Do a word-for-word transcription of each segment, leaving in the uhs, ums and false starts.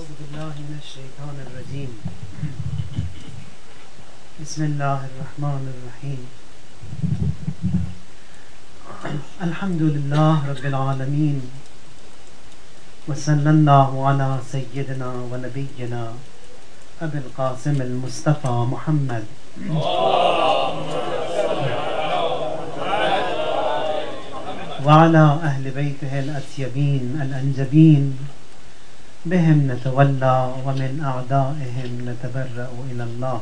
أعوذ بالله من الشيطان الرجيم بسم الله الرحمن الرحيم الحمد لله رب العالمين وصلى الله على سيدنا ونبينا أبي القاسم المصطفى محمد وعلى أهل بيته الأطيبين الأنجبين بهم نتولى ومن أعدائهم نتبرأ إلى الله.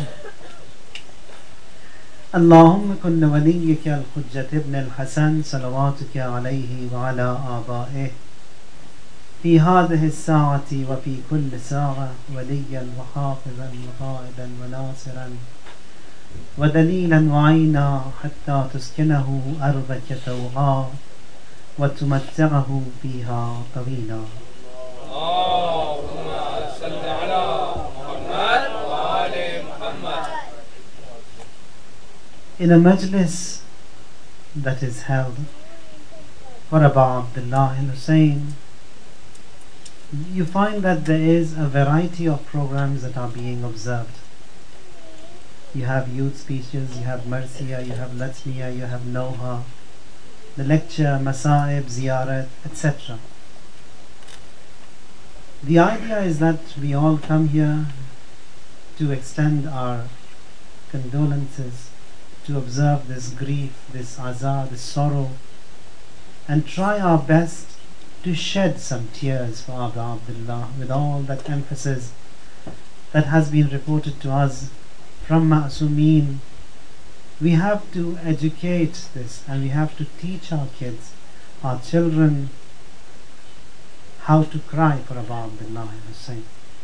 اللهم كن وليك الحجة ابن الحسن صلواتك عليه وعلى آبائه في هذه الساعة وفي كل ساعة وليا وحافظا وقائدا وناصرا ودليلا وعينا حتى تسكنه أرضك توعا وتمتعه فيها طويلا. اللهم صل على محمد وآل محمد. In a majlis that is held for Abu Abdullah al-Hussein, you find that there is a variety of programs that are being observed. You have youth speeches, you have Marsiya, you have Latmiya, you have Noha, the lecture, Masaib, Ziyarat, et cetera. The idea is that we all come here to extend our condolences, to observe this grief, this azar, this sorrow, and try our best to shed some tears for Abu Abdullah with all that emphasis that has been reported to us from Ma'asumeen. We have to educate this and we have to teach our kids, our children, how to cry for Abu Abdullah al-Hussein.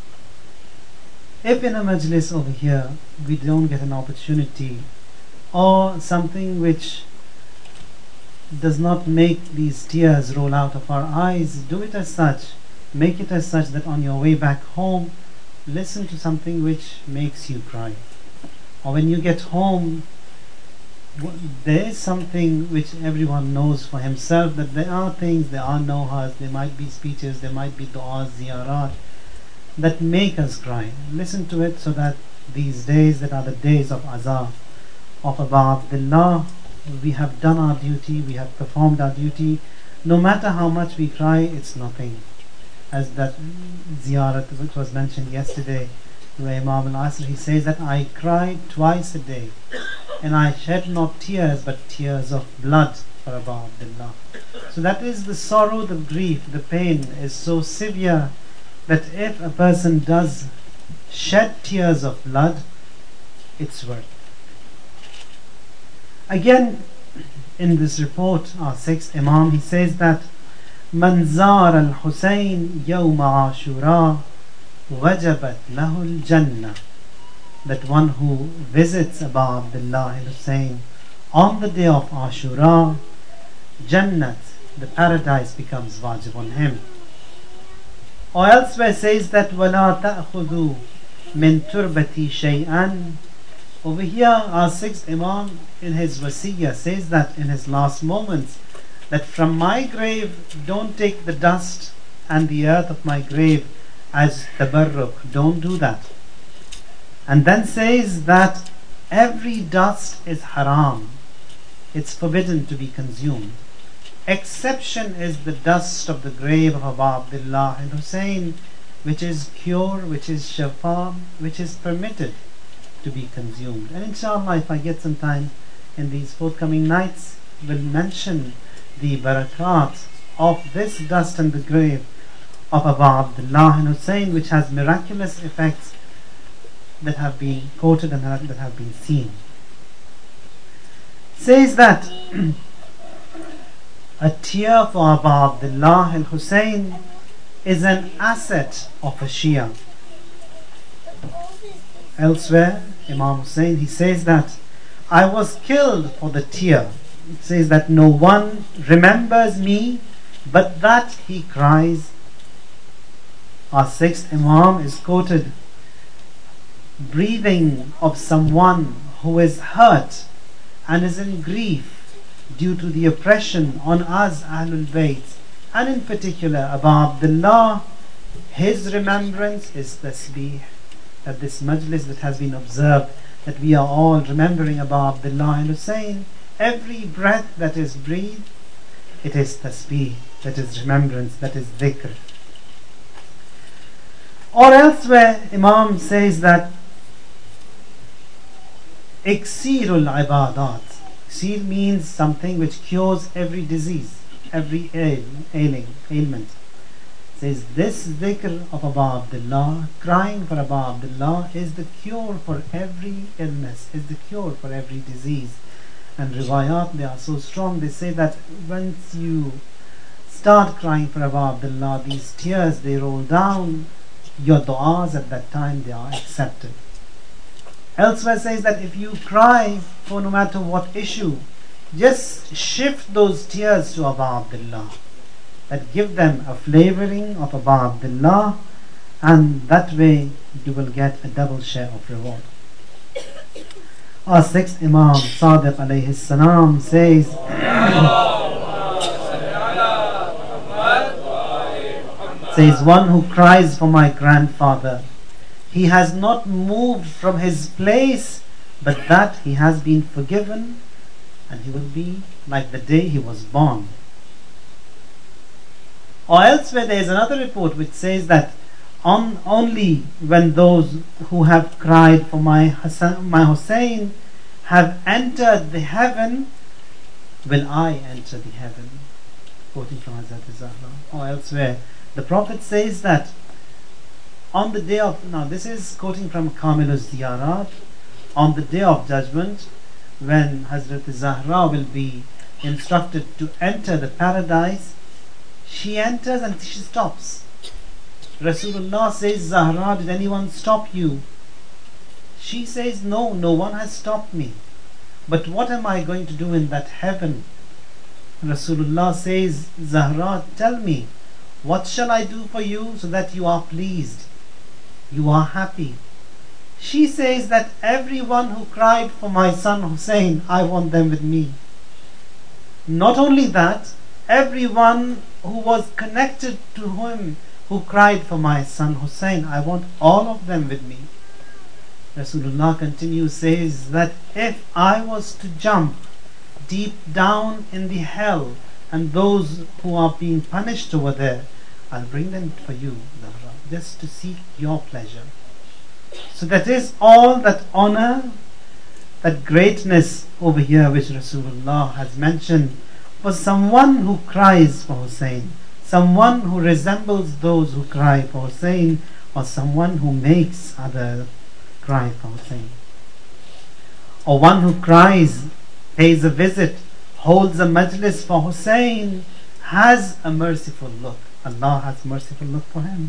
If in a majlis over here we don't get an opportunity or something which does not make these tears roll out of our eyes, do it as such, make it as such that on your way back home, listen to something which makes you cry. Or when you get home, there is something which everyone knows for himself, that there are things, there are nohas, there might be speeches, there might be du'as, ziyarat that make us cry. Listen to it so that these days that are the days of azar of Abu Abdullah, we have done our duty, we have performed our duty. No matter how much we cry, it's nothing. As that ziyarat which was mentioned yesterday, where Imam al-Asr, he says that I cry twice a day and I shed not tears but tears of blood for Abu Abdullah. So that is the sorrow, the grief, the pain is so severe that if a person does shed tears of blood, it's worth. Again, in this report, our sixth Imam, he says that Man zara al-Husayn yawma ashura wajabat lahu al-jannah, that one who visits Abu Abdullah al-Hussein on the day of Ashura, Jannat, the paradise, becomes wajib on him. Or elsewhere says that وَلَا تَأْخُذُوا مِن تُرْبَتِي شَيْئًا. Over here our sixth Imam in his wasiyah says that in his last moments, that from my grave don't take the dust and the earth of my grave as tabarruk, don't do that. And then says that every dust is haram, it's forbidden to be consumed. Exception is the dust of the grave of Abu Abdullah al-Hussein, which is pure, which is shafa, which is permitted to be consumed. And inshallah, if I get some time in these forthcoming nights, we'll mention the barakat of this dust and the grave of Abu Abdullah al-Hussein, which has miraculous effects that have been quoted and that have been seen. Says that a tear for Abu Abdullah al-Hussein is an asset of a Shia. Elsewhere, Imam Hussein, he says that I was killed for the tear. It says that no one remembers me but that he cries. Our sixth Imam is quoted breathing of someone who is hurt and is in grief due to the oppression on us Ahlul Bayt, and in particular Abu Abdullah. His remembrance is tasbih. That this majlis that has been observed, that we are all remembering about Abdullah and Hussein, every breath that is breathed, it is tasbih, that is remembrance, that is dhikr. Or elsewhere, Imam says that Iksirul ibadat. Iksir means something which cures every disease, every ail, ailing, ailment. Says this dhikr of Aba Abdullah, crying for Aba Abdullah, is the cure for every illness, is the cure for every disease. And riwayat, they are so strong, they say that once you start crying for Aba Abdullah, these tears, they roll down, your du'as at that time, they are accepted. Elsewhere says that if you cry for no matter what issue, just shift those tears to Aba Abdullah. That give them a flavoring of Aba Abdullah, and that way you will get a double share of reward. Our sixth Imam, Sadiq alayhi salam, says says one who cries for my grandfather, he has not moved from his place, but that he has been forgiven, and he will be like the day he was born. Or elsewhere there is another report which says that on, only when those who have cried for my Hassan, my Hussein have entered the heaven, will I enter the heaven. Quoting from Hazrat Zahra. Or elsewhere, the Prophet says that on the day of, now this is quoting from Kamilus Ziyarat, on the day of judgment, when Hazrat Zahra will be instructed to enter the paradise, she enters and she stops. Rasulullah says, Zahra, did anyone stop you? She says, no, no one has stopped me. But what am I going to do in that heaven? Rasulullah says, Zahra, tell me, what shall I do for you so that you are pleased, you are happy? She says that everyone who cried for my son Hussein, I want them with me. Not only that, everyone who was connected to him, who cried for my son Hussein, I want all of them with me. Rasulullah continues, says that if I was to jump deep down in the hell, and those who are being punished over there, I'll bring them for you, Zahra, just to seek your pleasure. So that is all that honor, that greatness over here which Rasulullah has mentioned, for someone who cries for Hussein, someone who resembles those who cry for Hussein, or someone who makes others cry for Hussein. Or one who cries, pays a visit, holds a majlis for Hussein, has a merciful look. Allah has merciful look for him.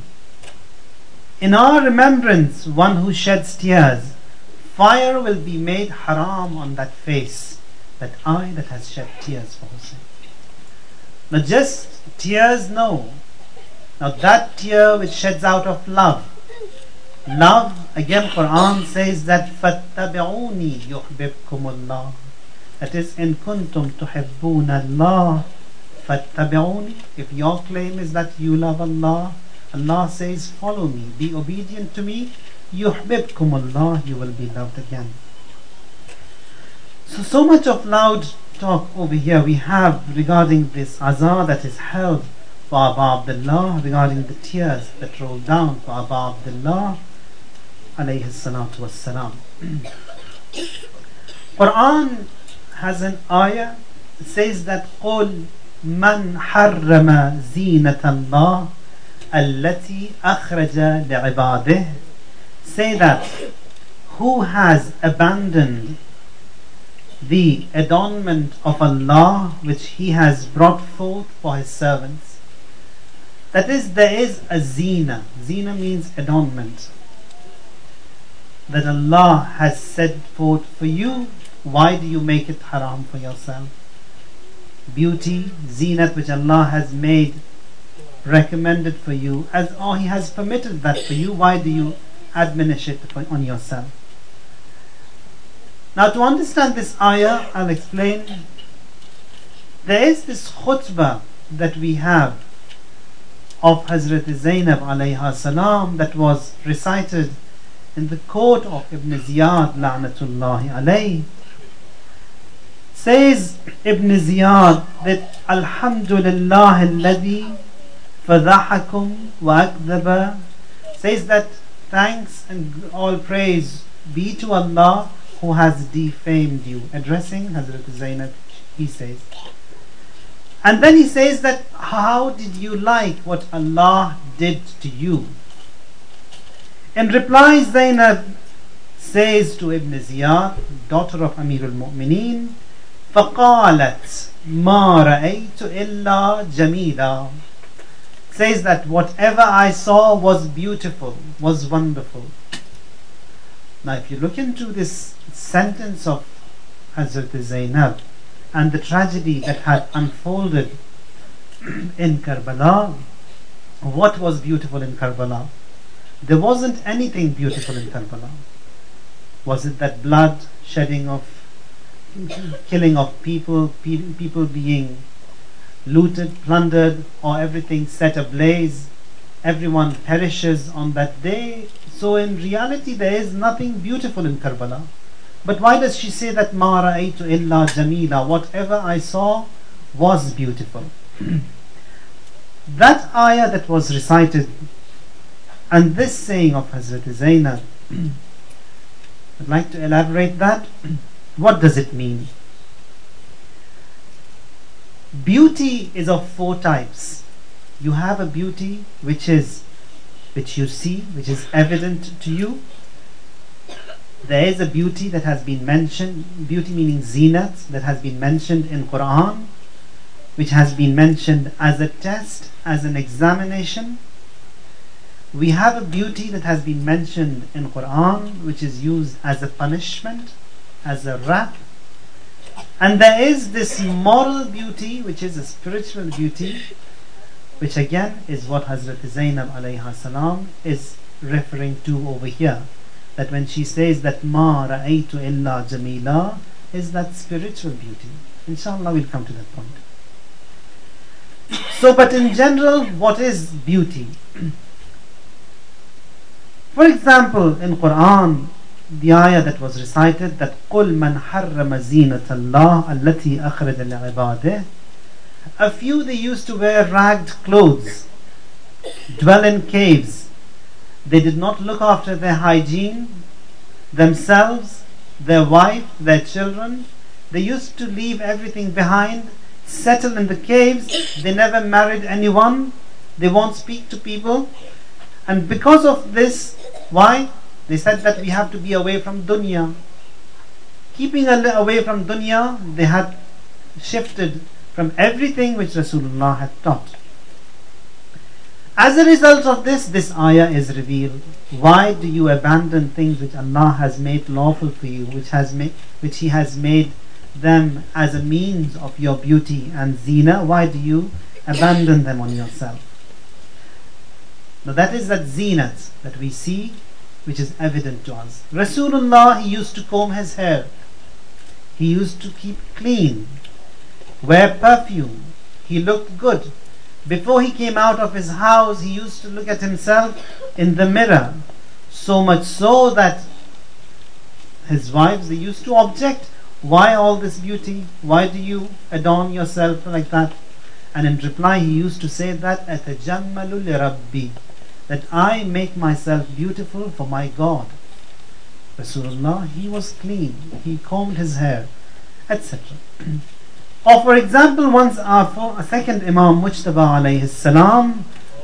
In our remembrance, one who sheds tears, fire will be made haram on that face, that eye that has shed tears for Hussein. Now just tears, no. Now that tear which sheds out of love. Love, again Quran says that فَاتَّبِعُونِي يُحْبِبْكُمُ اللَّهِ. That is, in kuntum tuhibbuna Allah, فَاتَّبِعُونِي. If your claim is that you love Allah, Allah says, follow me, be obedient to me, يُحْبِبْكُمُ اللَّهِ, you will be loved again. So, so much of loud talk over here we have regarding this azar that is held for Aba Abdullah, regarding the tears that roll down for Aba Abdullah alayhi salatu wassalam. Quran has an ayah that says that قُلْ مَنْ حَرَّمَ زِينَةَ اللَّهِ الَّتِي أَخْرَجَ لِعِبَادِهِ. Say that, who has abandoned the adornment of Allah which He has brought forth for His servants. That is, there is a zina. Zina means adornment, that Allah has set forth for you. Why do you make it haram for yourself? Beauty, zinat which Allah has made recommended for you, as oh He has permitted that for you, why do you admonish it on yourself? Now, to understand this ayah, I'll explain. There is this khutbah that we have of Hazrat Zainab alayha salam that was recited in the court of Ibn Ziyad la'natullahi alayhi. Says Ibn Ziyad that Alhamdulillah alladhi fadahakum wa akdhaba, says that thanks and all praise be to Allah who has defamed you. Addressing Hazrat Zainab, he says. And then he says that how did you like what Allah did to you? In reply, Zainab says to Ibn Ziyad, daughter of Amir al-Mu'mineen, فَقَالَتْ مَا رَأَيْتُ إِلَّا جَمِيلًا, says that whatever I saw was beautiful, was wonderful. Now if you look into this sentence of Hazrat Zainab and the tragedy that had unfolded in Karbala, what was beautiful in Karbala? There wasn't anything beautiful in Karbala. Was it that blood, shedding of, killing of people, pe- people being looted, plundered, or everything set ablaze? Everyone perishes on that day. So in reality there is nothing beautiful in Karbala. But why does she say that ma ra'aytu illa jamila, whatever I saw was beautiful? That ayah that was recited and this saying of Hazrat Zainab, I'd like to elaborate that. What does it mean? Beauty is of four types. You have a beauty which is which you see, which is evident to you. There is a beauty that has been mentioned, beauty meaning zinat, that has been mentioned in Quran, which has been mentioned as a test, as an examination. We have a beauty that has been mentioned in Quran, which is used as a punishment, as a rap. And there is this moral beauty, which is a spiritual beauty, which again is what Hazrat Zainab alayha salam is referring to over here. That when she says that ma ra'aytu illa jamila, is that spiritual beauty. Inshallah we'll come to that point. So, but in general, what is beauty? For example, in Quran, the ayah that was recited, that قُلْ مَنْ حَرَّمَ زِينَةَ اللَّهِ الَّتِي أَخْرَجَ لِعِبَادِهِ. A few, they used to wear ragged clothes, dwell in caves. They did not look after their hygiene, themselves, their wife, their children. They used to leave everything behind, settle in the caves. They never married anyone. They won't speak to people. And because of this, why? They said that we have to be away from dunya. Keeping away from dunya, they had shifted from everything which Rasulullah had taught. As a result of this, this ayah is revealed. Why do you abandon things which Allah has made lawful for you, which has made, which He has made them as a means of your beauty and zina? Why do you abandon them on yourself? Now that is that zinat that we see, which is evident to us. Rasulullah, he used to comb his hair. He used to keep clean, wear perfume. He looked good. Before he came out of his house, he used to look at himself in the mirror. So much so that his wives, they used to object. Why all this beauty? Why do you adorn yourself like that? And in reply, he used to say that أَتَجَمَّلُ لِرَبِّي, that I make myself beautiful for my God. Rasulullah, he was clean. He combed his hair, et cetera. Or for example, once our for, a second Imam Mujtaba alayhi salam,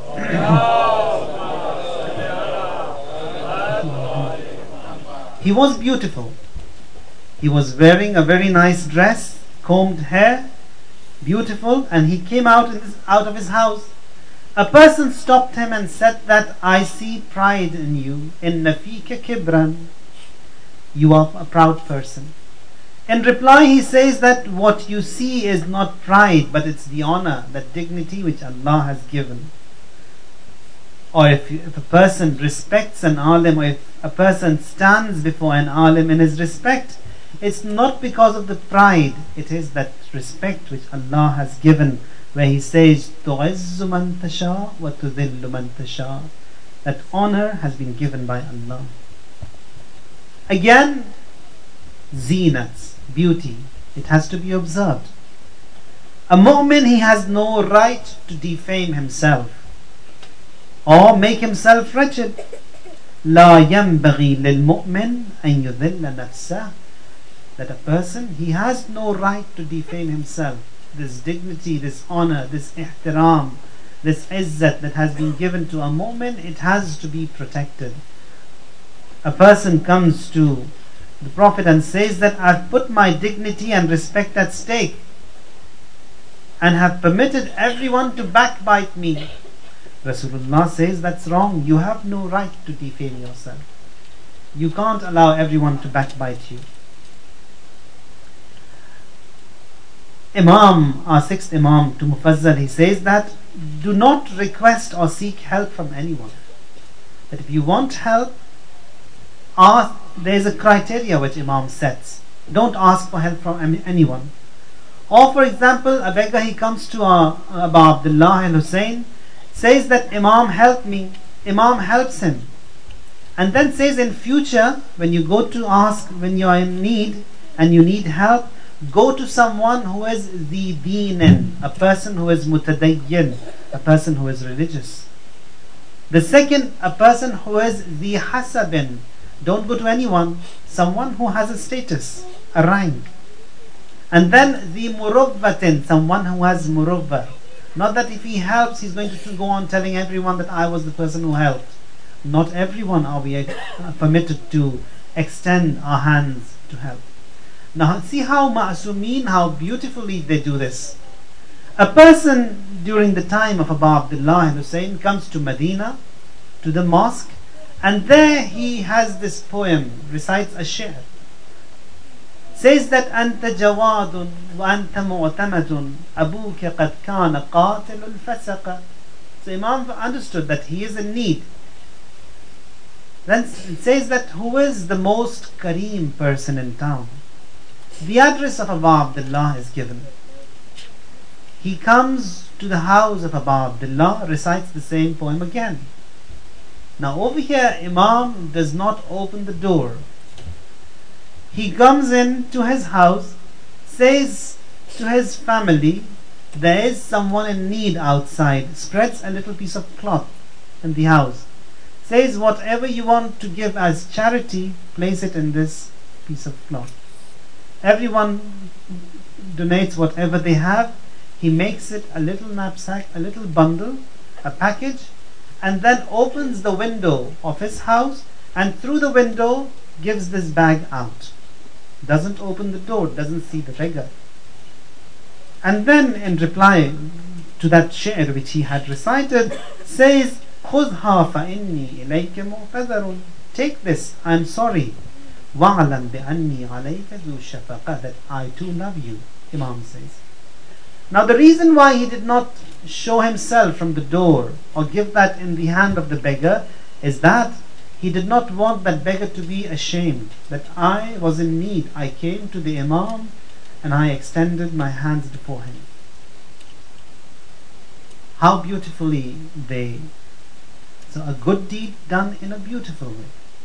he was beautiful. He was wearing a very nice dress, combed hair, beautiful, and he came out, in this, out of his house. A person stopped him and said that I see pride in you. Inna fika kibran. You are a proud person. In reply, he says that what you see is not pride, but it's the honor, that dignity which Allah has given. Or if, you, if a person respects an alim, or if a person stands before an alim in his respect, It's not because of the pride, it is that respect which Allah has given, where He says, تُعِزُّ مَن تَشَاءُ وَتُذِلُّ مَن تَشَاءُ. That honor has been given by Allah. Again, zinat, beauty, it has to be observed. A mu'min, he has no right to defame himself or make himself wretched. لا ينبغي للمؤمن أن يذل نفسه. That a person, he has no right to defame himself. This dignity, this honor, this ihtiram, this izzat that has been given to a mu'min, it has to be protected. A person comes to the Prophet and says that I've put my dignity and respect at stake and have permitted everyone to backbite me. Rasulullah says that's wrong. You have no right to defame yourself. You can't allow everyone to backbite you. Imam, our sixth Imam to Mufazzal, he says that do not request or seek help from anyone. That if you want help, ask, there's a criteria which Imam sets. Don't ask for help from anyone. Or for example, a beggar, he comes to uh, Abu Abdullah al-Hussein, says that Imam help me. Imam helps him. And then says in future, when you go to ask, when you are in need and you need help, go to someone who is the deenin, a person who is mutadayyin, a person who is religious. The second, a person who is the hasabin. Don't go to anyone, someone who has a status, a rank. And then the murubbatin, someone who has murubba. Not that if he helps, he's going to go on telling everyone that I was the person who helped. Not everyone are we permitted to extend our hands to help. Now see how ma'asumin, how beautifully they do this. A person during the time of Abu Abdullah al-Hussein comes to Medina, to the mosque, and there he has this poem, recites a shi'r. Says that أنت جواد وأنت معتمد أبوك قد كان قاتل الفسق. So Imam understood that he is in need. Then it says that who is the most Kareem person in town? The address of Abu Abdullah is given. He comes to the house of Abu Abdullah, recites the same poem again. Now over here, Imam does not open the door. He comes in to his house, says to his family, there is someone in need outside, spreads a little piece of cloth in the house, says whatever you want to give as charity, place it in this piece of cloth. Everyone donates whatever they have. He makes it a little knapsack, a little bundle, a package, and then opens the window of his house and through the window gives this bag out. Doesn't open the door, doesn't see the beggar. And then in reply to that shi'r which he had recited, says, خُذْهَا فَإِنِّي إِلَيْكَ مُعْتَذَرٌ. Take this, I am sorry. وَعْلَمْ بِأَنِّي عَلَيْكَ ذُو شَفَقَةٍ. That I too love you, Imam says. Now the reason why he did not show himself from the door or give that in the hand of the beggar is that he did not want that beggar to be ashamed that I was in need. I came to the Imam and I extended my hands before him. How beautifully they... So a good deed done in a beautiful way.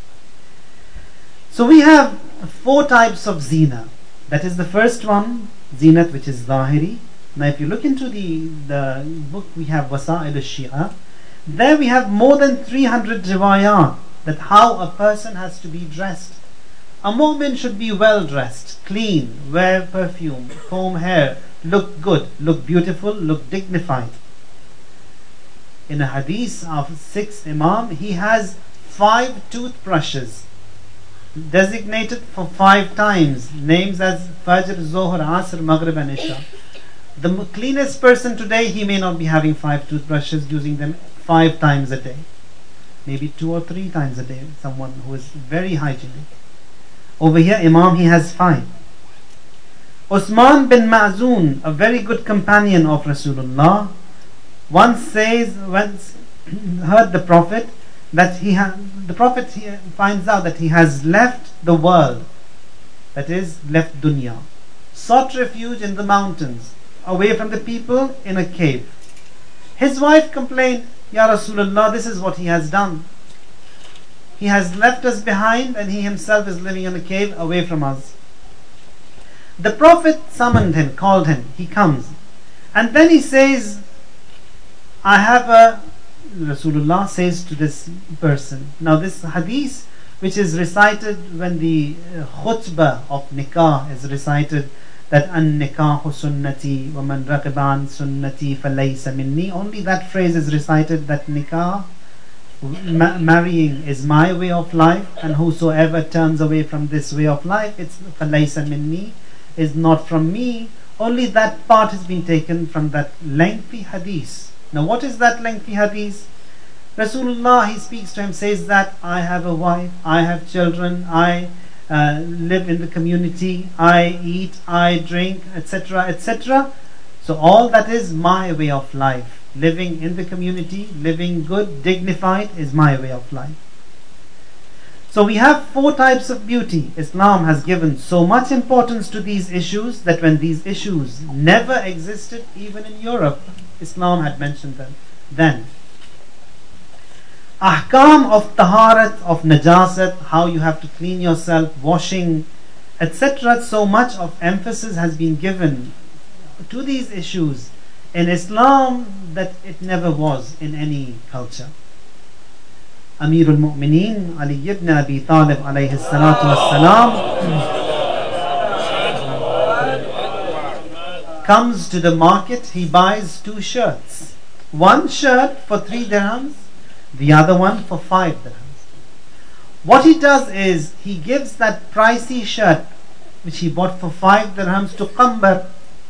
So we have four types of zina. That is the first one, zinat, which is zahiri. Now if you look into the, the book, we have Wasa'il al-Shi'a. There we have more than three hundred riwayat that how a person has to be dressed. A mu'min should be well dressed, clean, wear perfume, comb hair, look good, look beautiful, look dignified. In a hadith of sixth Imam, he has five toothbrushes designated for five times, names as Fajr, Zohar, Asr, Maghrib and Isha. The cleanest person today, he may not be having five toothbrushes, using them five times a day. Maybe two or three times a day, someone who is very hygienic. Over here, Imam, he has five. Usman bin Ma'zoon, a very good companion of Rasulullah, once says, once heard the Prophet, that he ha- the Prophet he finds out that he has left the world that is, left dunya, sought refuge in the mountains, away from the people, in a cave. His wife complained, Ya Rasulullah, this is what he has done. He has left us behind and he himself is living in a cave away from us. The Prophet summoned him, called him, he comes. And then he says, I have a, Rasulullah says to this person. Now this hadith, which is recited when the khutbah of nikah is recited, that an nikahu sunnati wa man raqiba an sunnati falaysa minni, only that phrase is recited, that nikah, ma- marrying is my way of life, and whosoever turns away from this way of life, it's falaysa minni, is not from me. Only that part has been taken from that lengthy hadith. Now what is that lengthy hadith? Rasulullah, he speaks to him, says that I have a wife, I have children, I uh, live in the community, I eat, I drink, etc, et cetera. So all that is my way of life. Living in the community, living good, dignified is my way of life. So we have four types of beauty. Islam has given so much importance to these issues that when these issues never existed, even in Europe, Islam had mentioned them then. Ahkam of taharat, of najasat, how you have to clean yourself, washing, et cetera. So much of emphasis has been given to these issues in Islam that it never was in any culture. Amirul Mu'mineen Ali ibn Abi Talib alayhi salatu wassalam comes to the market. He buys two shirts. One shirt for three dirhams, the other one for five dirhams. What he does is he gives that pricey shirt which he bought for five dirhams to Qambar.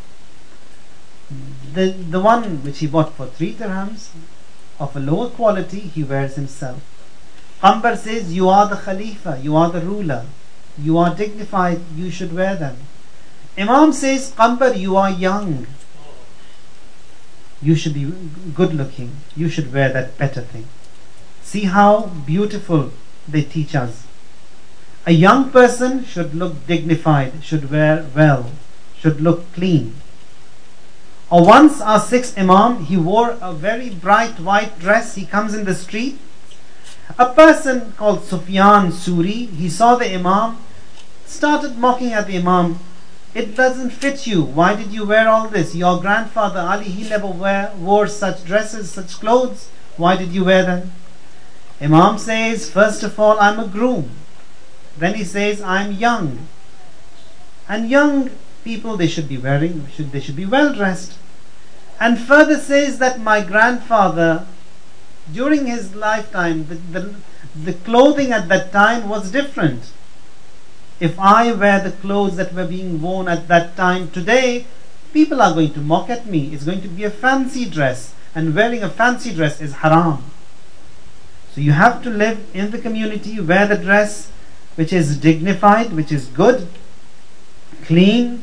The, the one which he bought for three dirhams of a lower quality, he wears himself. Qambar says, you are the Khalifa, you are the ruler, you are dignified, you should wear them. Imam says, Qambar, you are young, you should be good looking, you should wear that better thing. See how beautiful they teach us. A young person should look dignified, should wear well, should look clean. Or once our sixth Imam, he wore a very bright white dress. He comes in the street. A person called Sufyan Suri, he saw the Imam, started mocking at the Imam. It doesn't fit you. Why did you wear all this? Your grandfather Ali, he never wear, wore such dresses, such clothes. Why did you wear them? Imam says, first of all, I'm a groom. Then he says, I'm young. And young people, they should be wearing, should, they should be well dressed. And further says that my grandfather, during his lifetime, the, the, the clothing at that time was different. If I wear the clothes that were being worn at that time today, people are going to mock at me. It's going to be a fancy dress, and wearing a fancy dress is haram. So you have to live in the community, wear the dress which is dignified, which is good, clean.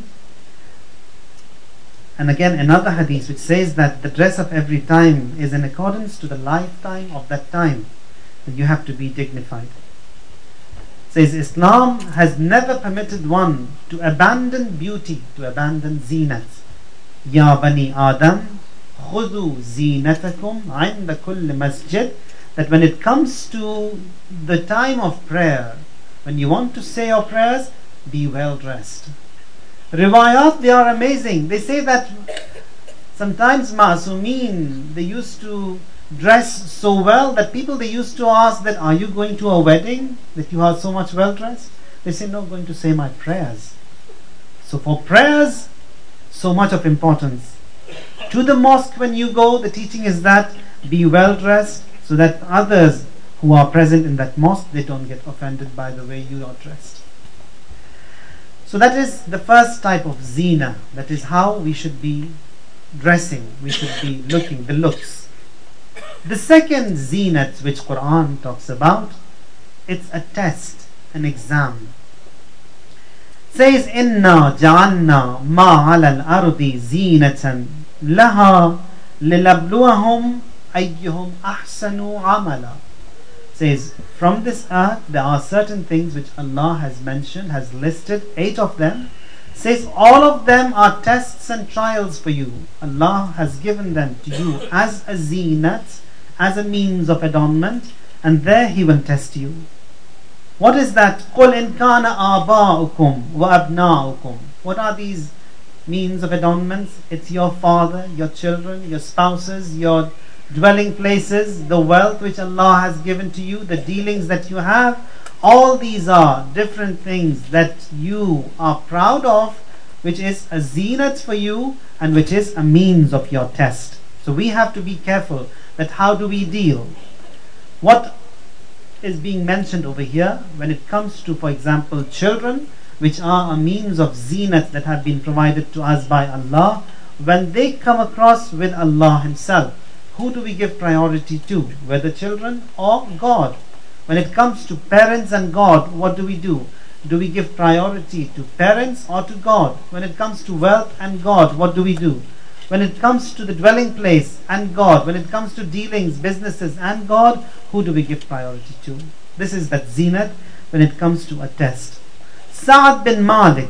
And again another hadith which says that the dress of every time is in accordance to the lifetime of that time. That you have to be dignified. It says Islam has never permitted one to abandon beauty, to abandon zinat. Ya bani Adam, khudhu zinatakum inda kulli masjid. That when it comes to the time of prayer, when you want to say your prayers, be well dressed. Riwayat, they are amazing. They say that sometimes Ma'asumeen, they used to dress so well that people, they used to ask that, are you going to a wedding that you are so much well dressed? They say, no, I'm going to say my prayers. So for prayers, so much of importance. To the mosque when you go, the teaching is that be well dressed, so that others who are present in that mosque, they don't get offended by the way you are dressed. So that is the first type of zina. That is how we should be dressing, we should be looking, the looks. The second zinat which Quran talks about, it's a test, an exam. It says, Inna ja'alna ma 'ala al-ardi zinatan laha lilabluwahum ayyuhum ahsanu amala. says, from this earth there are certain things which Allah has mentioned, has listed, eight of them. Says all of them are tests and trials for you. Allah has given them to you as a zinat, as a means of adornment, and there He will test you. What is that? قُلْ إِنْ كَانَ آبَاؤُكُمْ وَأَبْنَاؤُكُمْ. What are these means of adornments? It's your father, your children, your spouses, your dwelling places, the wealth which Allah has given to you, the dealings that you have. All these are different things that you are proud of, which is a zinat for you and which is a means of your test. So we have to be careful that how do we deal. What is being mentioned over here when it comes to, for example, children, which are a means of zinat that have been provided to us by Allah, when they come across with Allah Himself, who do we give priority to? Whether children or God? When it comes to parents and God, what do we do? Do we give priority to parents or to God? When it comes to wealth and God, what do we do? When it comes to the dwelling place and God, when it comes to dealings, businesses and God, who do we give priority to? This is that zinat when it comes to a test. Sa'ad bin Malik,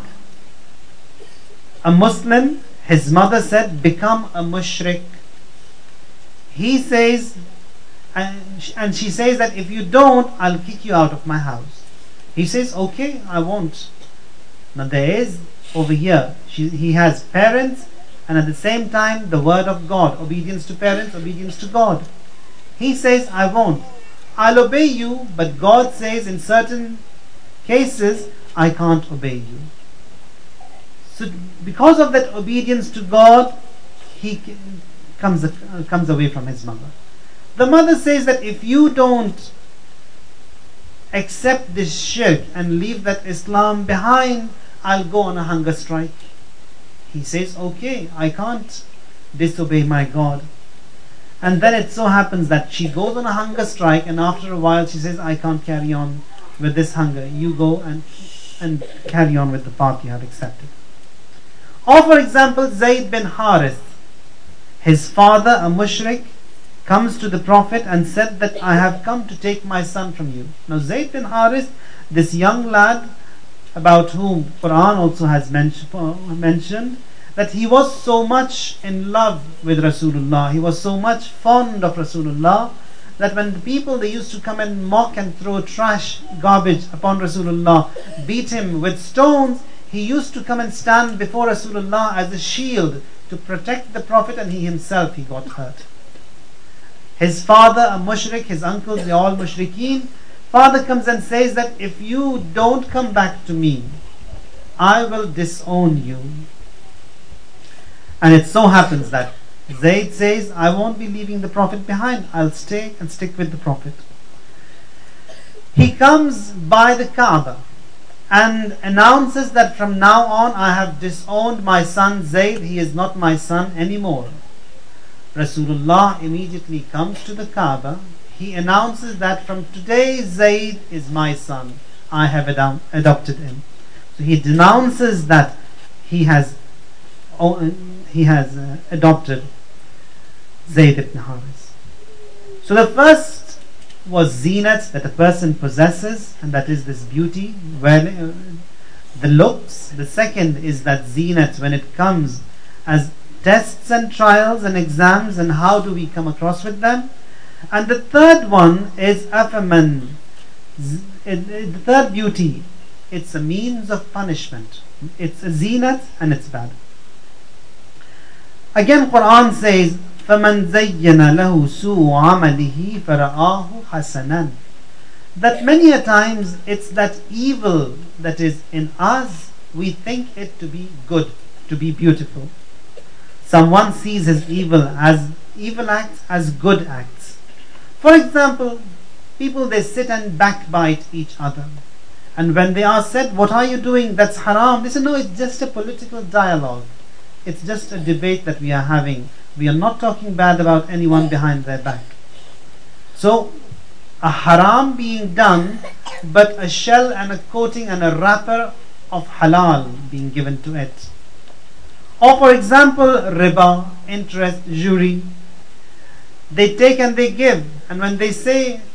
a Muslim, his mother said, become a mushrik. He says, and she says that if you don't, I'll kick you out of my house. He says, okay, I won't. Now there is over here, she, he has parents and at the same time the word of God, obedience to parents, obedience to God. He says, I won't. I'll obey you, but God says in certain cases, I can't obey you. So because of that obedience to God, he comes, uh, comes away from his mother. The mother says that if you don't accept this shirk and leave that Islam behind, I'll go on a hunger strike. He says, okay, I can't disobey my God. And then it so happens that she goes on a hunger strike, and after a while she says, I can't carry on with this hunger. You go and, and carry on with the path you have accepted. Or for example, Zayd bin Harith, his father, a mushrik, comes to the Prophet and said that I have come to take my son from you. Now Zayd bin Harith, this young lad about whom Quran also has mentioned that he was so much in love with Rasulullah, he was so much fond of Rasulullah, that when the people, they used to come and mock and throw trash, garbage upon Rasulullah, beat him with stones, he used to come and stand before Rasulullah as a shield to protect the Prophet, and he himself, he got hurt. His father, a mushrik, his uncles, they are all mushrikeen. Father comes and says that if you don't come back to me, I will disown you. And it so happens that Zayd says, I won't be leaving the Prophet behind. I'll stay and stick with the Prophet. He comes by the Kaaba and announces that from now on I have disowned my son Zayd. He is not my son anymore. Rasulullah immediately comes to the Kaaba. He announces that from today Zayd is my son. I have ad- adopted him. So he denounces that he has he has uh, adopted Zayd ibn Harith. So the first was zinat, that a person possesses, and that is this beauty, well, uh, the looks. The second is that zinat when it comes as tests and trials and exams, and how do we come across with them. And the third one is afaman. The third beauty, it's a means of punishment. It's a zinat and it's bad. Again Quran says, فَمَنْ زَيَّنَ لَهُ سُوءُ عَمَلِهِ فَرَآهُ حَسَنًا. That many a times it's that evil that is in us, we think it to be good, to be beautiful. Someone sees his evil as evil acts as good acts. For example, people, they sit and backbite each other. And when they are said, what are you doing? That's haram. They say, no, it's just a political dialogue. It's just a debate that we are having. We are not talking bad about anyone behind their back. So, a haram being done, but a shell and a coating and a wrapper of halal being given to it. Or for example, riba, interest, jury. They take and they give. And when they say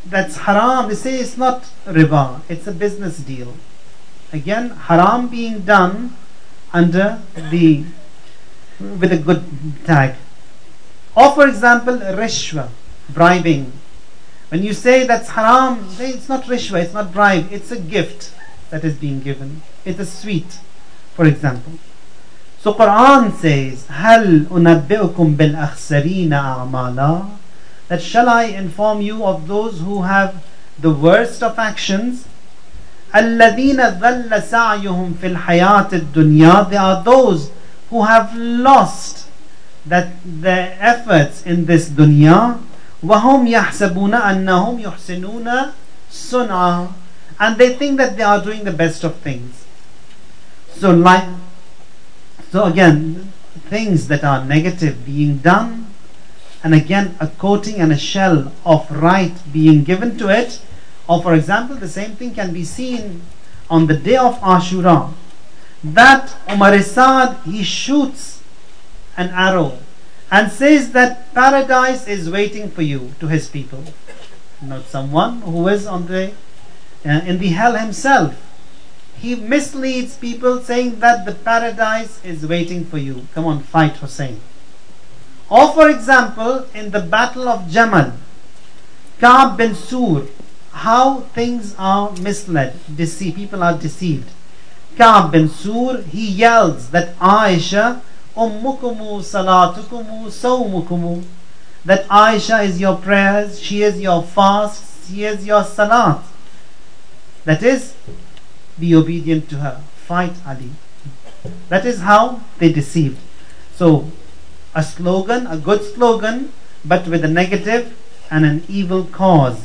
that's haram, they say it's not riba, it's a business deal. Again, haram being done under the, with a good tag. Or for example, rishwa, bribing. When you say that's haram, say it's not rishwa, it's not bribe, it's a gift that is being given. It's a sweet, for example. So Quran says, هَلْ أُنَبِّئُكُمْ بِالْأَخْسَرِينَ أَعْمَالًا, that shall I inform you of those who have the worst of actions? الَّذِينَ ضَلَّ سَعْيُهُمْ فِي الْحَيَاةِ الدُّنْيَا, they are those who have lost that their efforts in this dunya. وَهُمْ يَحْسَبُونَ أَنَّهُمْ يُحْسِنُونَ صُنْعًا, and they think that they are doing the best of things. So like, so again, things that are negative being done, and again a coating and a shell of right being given to it. Or for example, the same thing can be seen on the day of Ashura, that Umar Saad, he shoots an arrow and says that paradise is waiting for you to his people. Not someone who is on the uh, in the hell himself. He misleads people saying that the paradise is waiting for you. Come on, fight Hussein. Or for example, in the battle of Jamal, Ka'b bin Sur, how things are misled, deceived, people are deceived. Ka'b bin Sur, he yells that Aisha, Ummukumu salatukumu sawmukumu, that Aisha is your prayers, she is your fast, she is your salat. That is, be obedient to her, fight Ali. That is how they deceived. So, a slogan, a good slogan, but with a negative and an evil cause.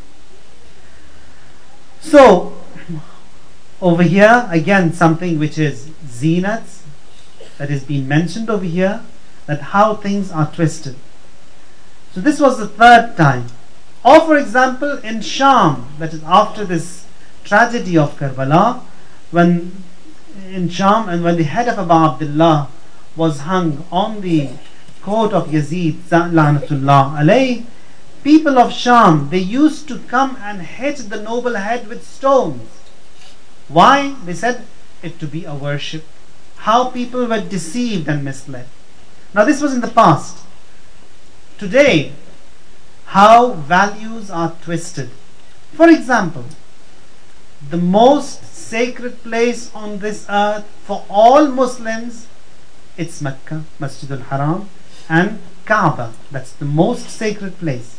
So, over here, again, something which is zinat, that is being mentioned over here, that how things are twisted. So this was the third time. Or for example, in Sham, that is after this tragedy of Karbala, when in Sham, and when the head of Abu Abdullah was hung on the court of Yazid, La'natullah alayh, people of Sham, they used to come and hit the noble head with stones. Why? They said it to be a worship. How people were deceived and misled. Now this was in the past. Today, how values are twisted. For example, the most sacred place on this earth for all Muslims, it's Mecca, Masjidul Haram, and Kaaba. That's the most sacred place.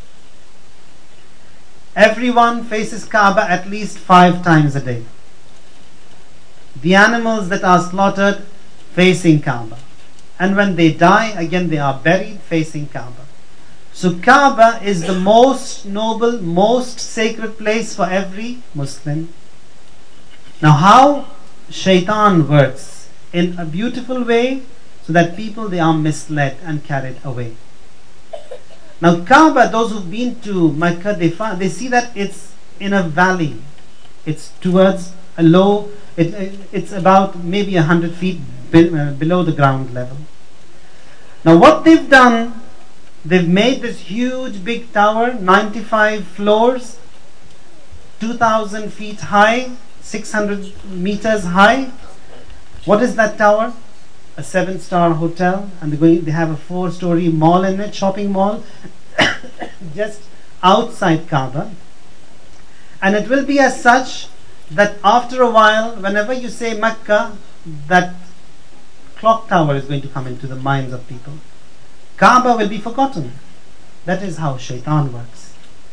Everyone faces Kaaba at least five times a day. The animals that are slaughtered facing Kaaba, and when they die, again they are buried facing Kaaba. So Kaaba is the most noble, most sacred place for every Muslim. Now how Shaitan works in a beautiful way, so that people, they are misled and carried away. Now Kaaba, those who've been to Mecca, they find, they see that it's in a valley. It's towards a low, it, it's about maybe a hundred feet be, uh, below the ground level. Now what they've done, they've made this huge big tower, ninety-five floors, two thousand feet high, six hundred meters high. What is that tower? A seven-star hotel, and they're going, they have a four-story mall in it, shopping mall, just outside Kaaba. And it will be as such that after a while, whenever you say Mecca, that clock tower is going to come into the minds of people. Kaaba will be forgotten. That is how Shaitan works.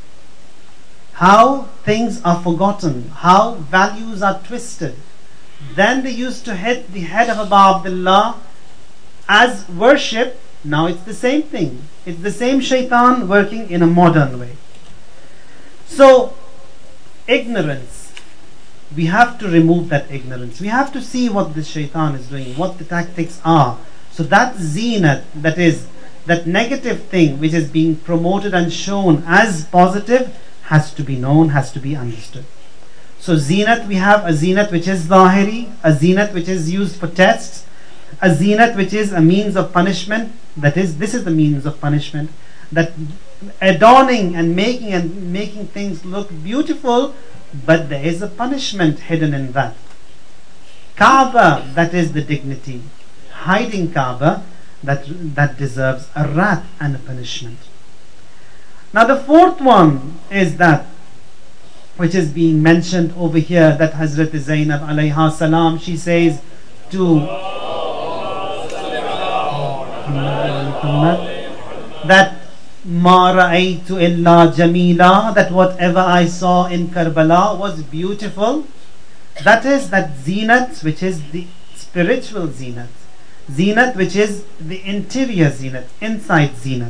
How things are forgotten, how values are twisted. Then they used to hit the head of Abu Abdullah as worship. Now it's the same thing. It's the same Shaitan working in a modern way. So, ignorance. We have to remove that ignorance. We have to see what the Shaitan is doing, what the tactics are. So that zinat, that is, that negative thing which is being promoted and shown as positive, has to be known, has to be understood. So zinat, we have a zinat which is zahiri, a zinat which is used for tests, a zinat which is a means of punishment, that is, this is the means of punishment. that adorning and making and making things look beautiful, but there is a punishment hidden in that. Kaaba, that is the dignity. Hiding Kaaba, that, that deserves a wrath and a punishment. Now the fourth one is that which is being mentioned over here, that Hazrat Zainab alayha salam, she says to that Ma ra'aytu illa jamila, that whatever I saw in Karbala was beautiful. That is that zinat, which is the spiritual zinat, zinat which is the interior zinat, inside zinat.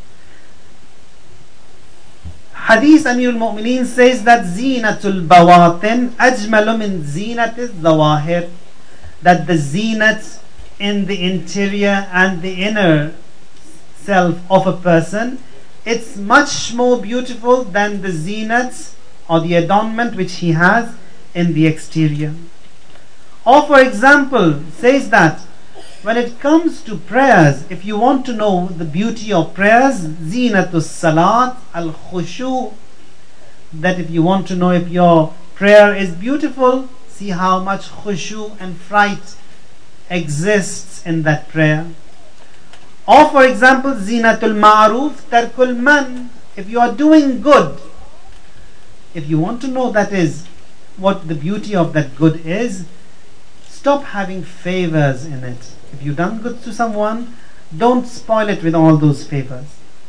Hadith Amirul Mu'mineen says that zinatul bawatin ajmalu min zinatil zawahir, that the zinat in the interior and the inner self of a person, it's much more beautiful than the zinat or the adornment which he has in the exterior. Or for example, says that when it comes to prayers, if you want to know the beauty of prayers, zinatus salat al khushu, that if you want to know if your prayer is beautiful, see how much khushu and fright exists in that prayer. Or for example, zinatul ma'ruf tarkul man, if you are doing good, if you want to know that is what the beauty of that good is, stop having favors in it. If you've done good to someone, don't spoil it with all those favors.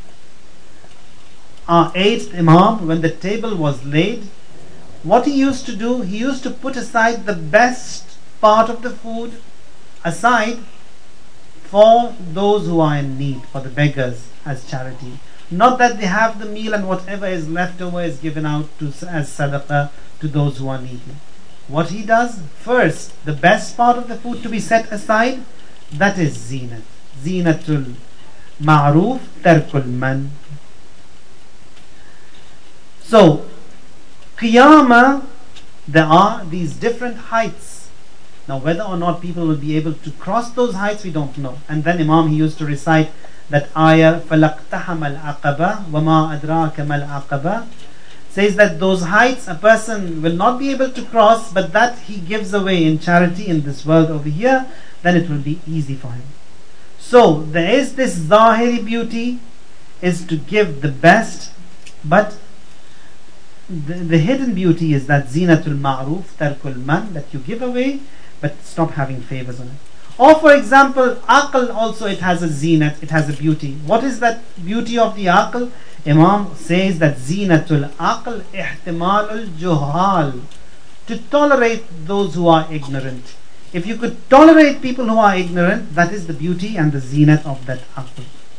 Our eighth Imam, when the table was laid, what he used to do, he used to put aside the best part of the food aside for those who are in need, for the beggars, as charity. Not that they have the meal and whatever is left over is given out to as sadaqah to those who are needy. What he does, first, the best part of the food to be set aside, that is zinat. Zinatul ma'ruf tarkul man. So, Qiyamah, there are these different heights. Now whether or not people will be able to cross those heights, we don't know. And then Imam, he used to recite that ayah, فَلَقْتَحَمَ الْعَقَبَةِ وَمَا أَدْرَاكَ مَا الْعَقَبَةِ, says that those heights a person will not be able to cross, but that he gives away in charity in this world over here, then it will be easy for him. So there is this zahiri beauty, is to give the best, but the, the hidden beauty is that zinatul ma'ruf tarkul man, that you give away but stop having favors on it. Or for example, aql also, it has a zinat, it has a beauty. What is that beauty of the aql? Imam says that zinatul aql ihtimalul juhal, to tolerate those who are ignorant. If you could tolerate people who are ignorant, that is the beauty and the zinat of that aql.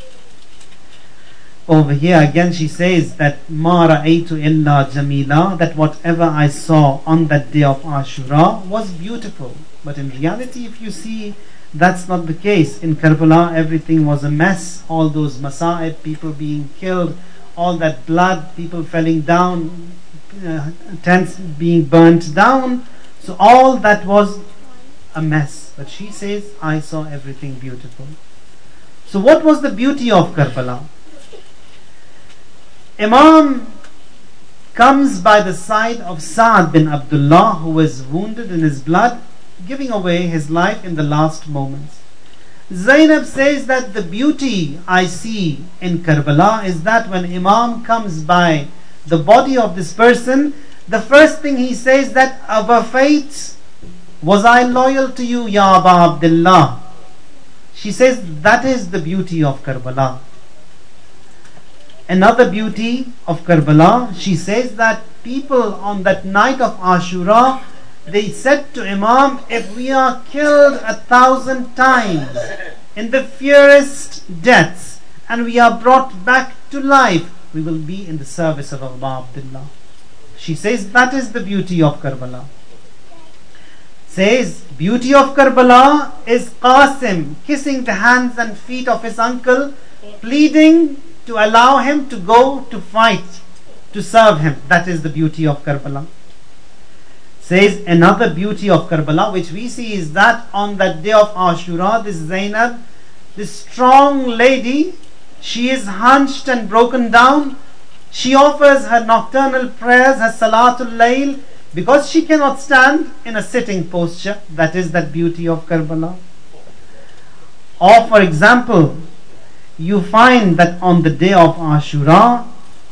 Over here again she says that ma ra'aytu illa jamila, that whatever I saw on that day of Ashura was beautiful. But in reality, if you see, that's not the case. In Karbala, everything was a mess. All those masa'ib, people being killed, all that blood, people falling down, uh, tents being burnt down. So all that was a mess. But she says, I saw everything beautiful. So what was the beauty of Karbala? Imam comes by the side of Sa'ad bin Abdullah, who was wounded in his blood, giving away his life in the last moments. Zainab says that the beauty I see in Karbala is that when Imam comes by the body of this person, the first thing he says that, Aba Fait, was I loyal to you, Ya Aba Abdullah? She says that is the beauty of Karbala. Another beauty of Karbala, she says that people on that night of Ashura, they said to Imam, if we are killed a thousand times in the fiercest deaths and we are brought back to life, we will be in the service of Aba Abdullah. She says that is the beauty of Karbala. Says beauty of Karbala is Qasim kissing the hands and feet of his uncle, pleading to allow him to go to fight, to serve him. That is the beauty of Karbala. Says another beauty of Karbala which we see is that on that day of Ashura, this Zainab, this strong lady, She is hunched and broken down. She offers her nocturnal prayers, her Salatul Layl, because she cannot stand in a sitting posture. That is that beauty of Karbala. Or for example, you find that on the day of Ashura,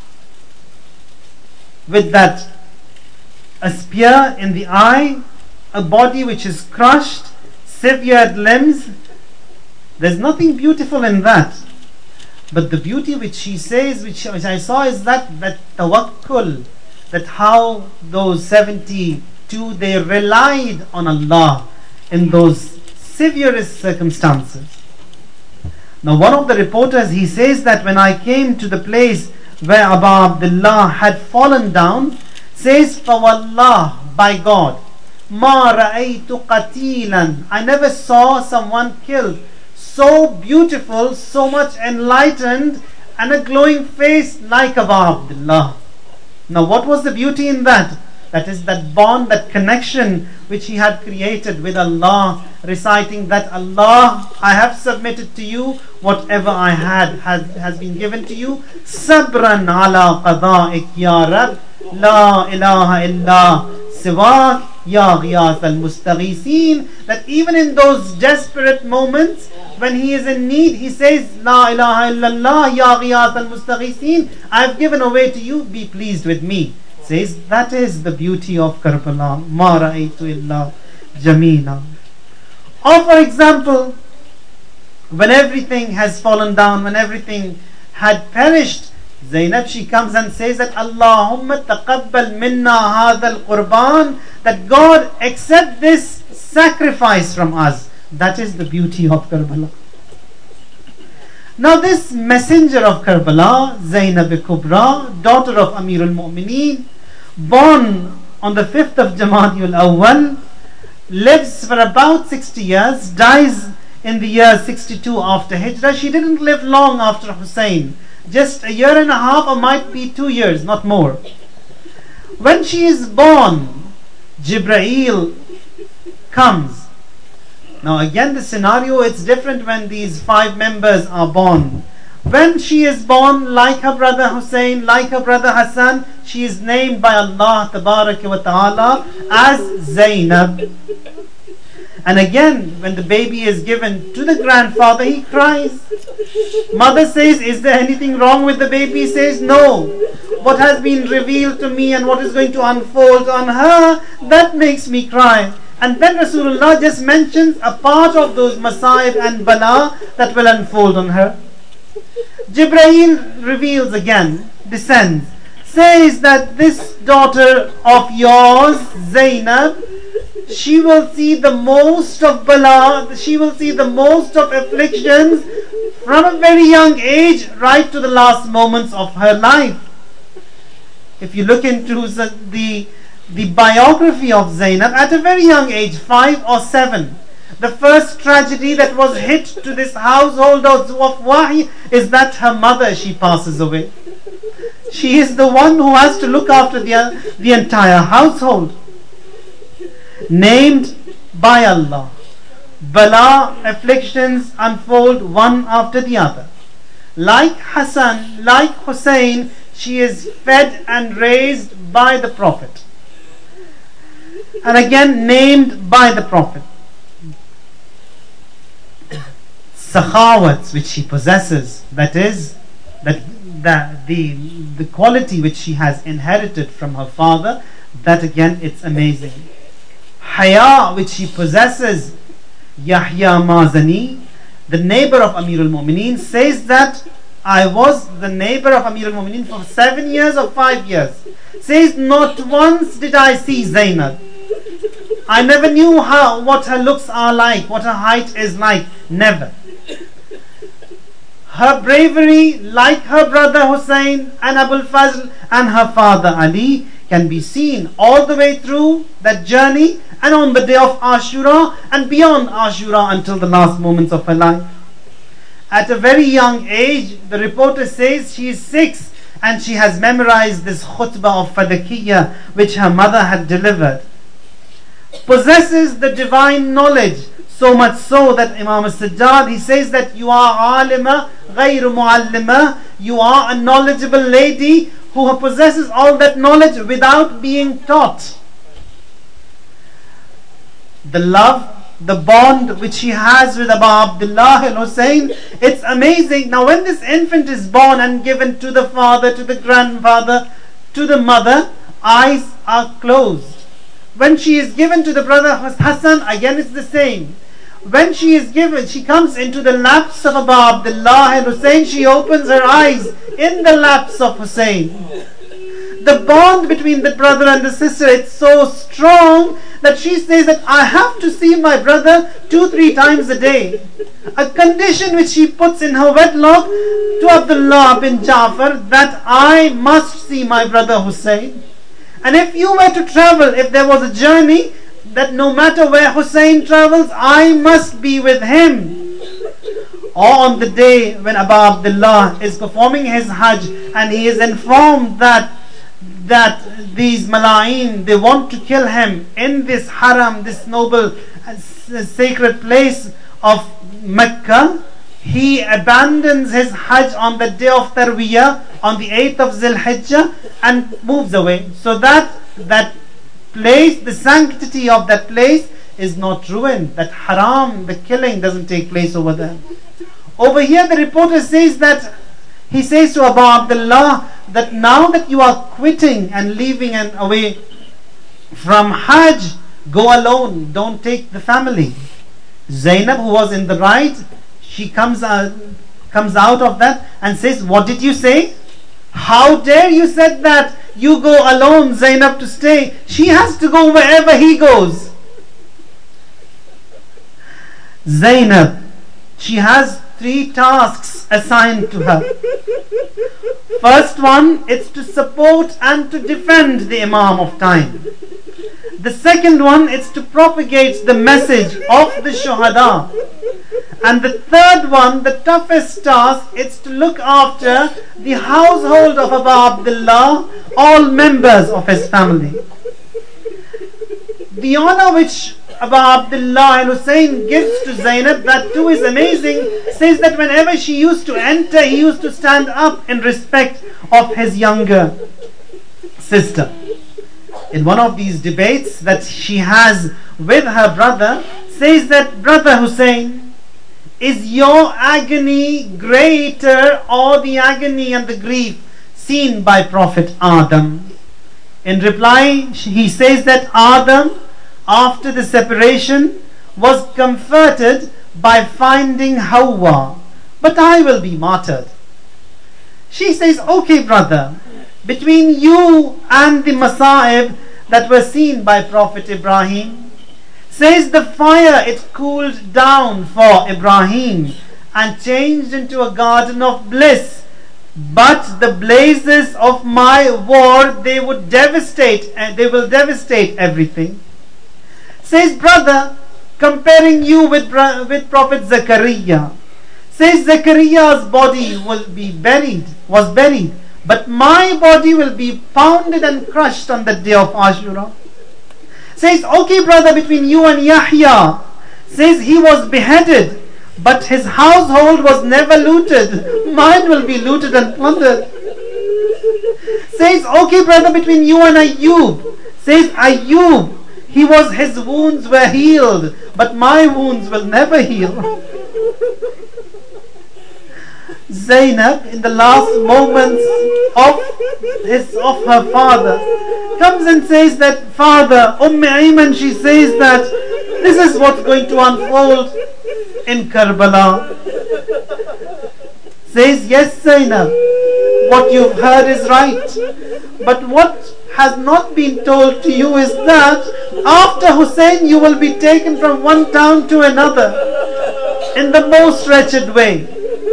with that a spear in the eye, a body which is crushed, severed limbs, there's nothing beautiful in that. But the beauty which she says, which, which I saw, is that that tawakkul, that how those seventy-two, they relied on Allah in those severest circumstances. Now one of the reporters, he says that when I came to the place where Abu Abdullah had fallen down, says, فَوَاللَّهِ, by God, مَا رَأَيْتُ قَتِيلًا, I never saw someone killed so beautiful, so much enlightened, and a glowing face like Abu Abdullah. Now what was the beauty in that? That is that bond, that connection which he had created with Allah, reciting that, Allah, I have submitted to you whatever I had has, has been given to you. Sabran ala qada'ik ya Rab, la ilaha illa siwak ya ghiyas al-mustaghisin. That even in those desperate moments when he is in need, he says, la ilaha illallah ya ghiyas al-mustaghisin, I have given away to you, be pleased with me. Says that is the beauty of Karbala. Ma ra'aytu illa jamila. Or for example, when everything has fallen down, when everything had perished, Zainab, she comes and says that Allahumma taqabbal minna hadha al-qurban, that God accept this sacrifice from us. That is the beauty of Karbala. Now this messenger of Karbala, Zainab Kubra, daughter of Amir al-Mu'mineen, born on the fifth of Jamadiul Awwal, lives for about sixty years, dies in the year sixty-two after Hijrah. She didn't live long after Hussein, just a year and a half, or might be two years, not more. When she is born, Jibreel comes. Now again the scenario, it's different when these five members are born. When she is born, like her brother Hussein, like her brother Hassan, she is named by Allah Tabaraka wa Ta'ala as Zainab. And again, when the baby is given to the grandfather, he cries. Mother says, is there anything wrong with the baby? He says, no. What has been revealed to me and what is going to unfold on her, that makes me cry. And then Rasulullah just mentions a part of those masa'ib and bala that will unfold on her. Jibreel reveals again, descends, says that this daughter of yours, Zainab, she will see the most of bala, she will see the most of afflictions from a very young age right to the last moments of her life. If you look into the, the biography of Zainab, at a very young age, five or seven, the first tragedy that was hit to this household of Wahi is that her mother, she passes away. She is the one who has to look after the, the entire household. Named by Allah. Bala, afflictions unfold one after the other. Like Hassan, like Hussein, she is fed and raised by the Prophet. And again named by the Prophet. Sakhawats which she possesses, that is, that the, the, the quality which she has inherited from her father, that again it's amazing. Haya which she possesses, Yahya Mazani, the neighbor of Amir al-Mu'mineen, says that I was the neighbor of Amir al-Mu'mineen for seven years or five years. Says not once did I see Zainab. I never knew how, what her looks are like, what her height is like. Never. Her bravery, like her brother Hussein and Abul Fazl and her father Ali, can be seen all the way through that journey and on the day of Ashura and beyond Ashura until the last moments of her life. At a very young age, the reporter says she is six and she has memorized this khutbah of Fadakiyya which her mother had delivered. Possesses the divine knowledge, so much so that Imam al-Sajjad, he says that you are alima غَيْرُ مُعَلِّمَةٍ. You are a knowledgeable lady who possesses all that knowledge without being taught. The love, the bond which she has with Abu Abdullah al-Hussein, it's amazing. Now when this infant is born and given to the father, to the grandfather, to the mother, eyes are closed. When she is given to the brother Hassan, again it's the same. When she is given, she comes into the laps of Abu Abdullah al-Hussein, she opens her eyes in the laps of Hussein. The bond between the brother and the sister, it's so strong that she says that I have to see my brother two, three times a day. A condition which she puts in her wedlock to Abdullah bin Ja'far, that I must see my brother Hussein. And if you were to travel, if there was a journey, that no matter where Hussein travels, I must be with him. Or on the day when Abu Abdullah is performing his Hajj and he is informed that that these Malayin, they want to kill him in this haram, this noble uh, sacred place of Mecca, he abandons his Hajj on the day of Tarwiyah, on the eighth of Zil Hijjah, and moves away. So that that place, the sanctity of that place is not ruined. That haram, the killing doesn't take place over there. Over here the reporter says that, he says to Abu Abdullah that now that you are quitting and leaving and away from Hajj, go alone, don't take the family. Zainab, who was in the right, she comes out, comes out of that and says, what did you say? How dare you said that? You go alone, Zainab, to stay. She has to go wherever he goes. Zainab, she has three tasks assigned to her. First one is to support and to defend the Imam of time. The second one is to propagate the message of the Shuhada. And the third one, the toughest task, is to look after the household of Abu Abdullah, all members of his family. The honor which Abu Abdullah al-Hussein gives to Zainab, that too is amazing, says that whenever she used to enter, he used to stand up in respect of his younger sister. In one of these debates that she has with her brother, says that, brother Hussein, is your agony greater or the agony and the grief seen by Prophet Adam? In reply, he says that Adam, after the separation, was comforted by finding Hawa, but I will be martyred. She says, okay brother, between you and the Masa'ib that were seen by Prophet Ibrahim, says the fire, it cooled down for Ibrahim and changed into a garden of bliss, but the blazes of my war, they would devastate, and they will devastate everything. Says brother, comparing you with, with Prophet Zakaria, says Zakaria's body will be buried, was buried, but my body will be pounded and crushed on the day of Ashura. Says, okay brother, between you and Yahya, says he was beheaded, but his household was never looted. Mine will be looted and plundered. Says, okay brother, between you and Ayyub, says Ayyub, he was, his wounds were healed, but my wounds will never heal. Zainab, in the last moments of his of her father, comes and says that, father, Umm Ayman, she says that this is what's going to unfold in Karbala. Says, yes Zainab, what you've heard is right, but what has not been told to you is that after Hussein you will be taken from one town to another in the most wretched way.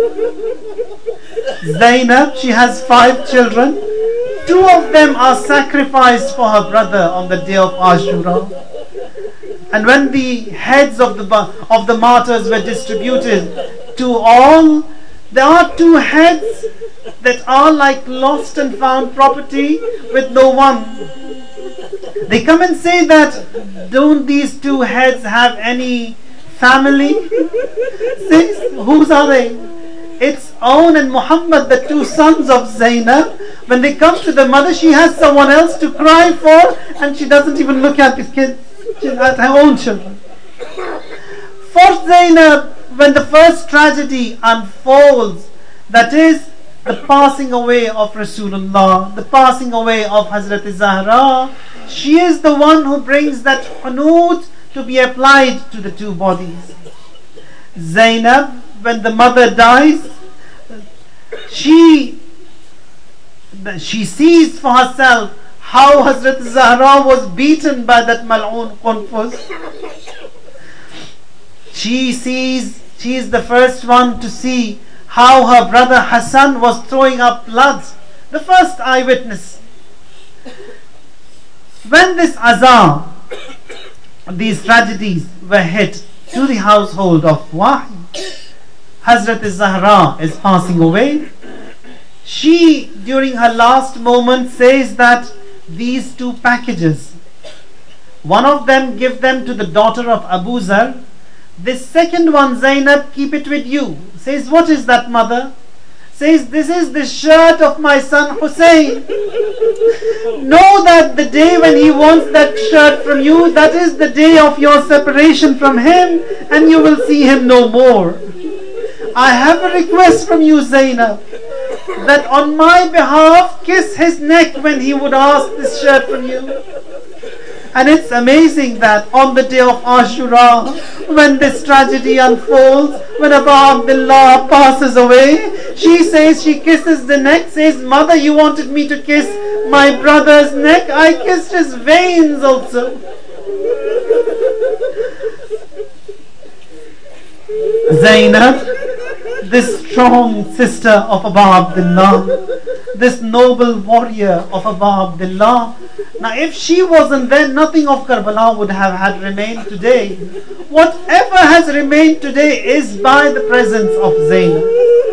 Zainab, she has five children. Two of them are sacrificed for her brother on the day of Ashura. And when the heads of the of the martyrs were distributed to all, there are two heads that are like lost and found property with no one. They come and say that, don't these two heads have any family? Says, whose are they? its own and Muhammad, the two sons of Zainab, when they come to the mother, she has someone else to cry for, and she doesn't even look at the kids, at her own children. For Zainab, when the first tragedy unfolds, that is the passing away of Rasulullah, the passing away of Hazrat Zahra, she is the one who brings that qunut to be applied to the two bodies. Zainab, when the mother dies, she she sees for herself how Hazrat Zahra was beaten by that mal'oon Qunfuz. She sees, she is the first one to see how her brother Hassan was throwing up blood, the first eyewitness. When this azab, these tragedies were hit to the household of Wahy, Hazrat Zahra is passing away. She, during her last moment, says that these two packages, one of them give them to the daughter of Abu Zar, this second one, Zainab, keep it with you. Says, what is that, mother? Says, this is the shirt of my son Hussein. Know that the day when he wants that shirt from you, that is the day of your separation from him, and you will see him no more. I have a request from you, Zainab, that on my behalf, kiss his neck when he would ask this shirt from you. And it's amazing that on the day of Ashura, when this tragedy unfolds, when Abu Abdullah passes away, she says, she kisses the neck, says, mother, you wanted me to kiss my brother's neck, I kissed his veins also. Zainab, this strong sister of Abu Abdullah, this noble warrior of Abu Abdullah. Now if she wasn't there, nothing of Karbala would have had remained today. Whatever has remained today is by the presence of Zainab.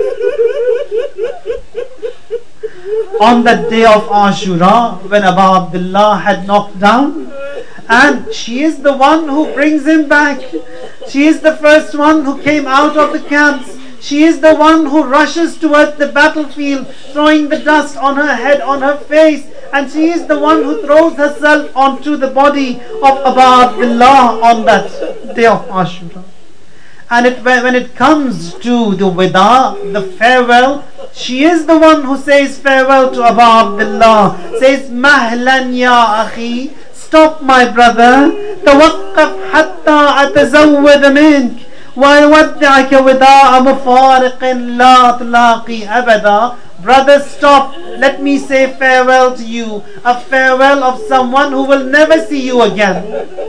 On that day of Ashura, when Abu Abdullah had knocked down, and she is the one who brings him back. She is the first one who came out of the camps. She is the one who rushes towards the battlefield, throwing the dust on her head, on her face. And she is the one who throws herself onto the body of Abu Abdullah on that day of Ashura. And it, when it comes to the wida, the farewell, she is the one who says farewell to Abu Abdullah. Says, Mahlan ya akhi, stop my brother. Tawaqqaf hatta atazawwad mink. وَيُوَدِّعَكَ وِدَاءَ مُفَارِقٍ لَا تُلَاقِي أَبَدًا. Brother, stop. Let me say farewell to you. A farewell of someone who will never see you again.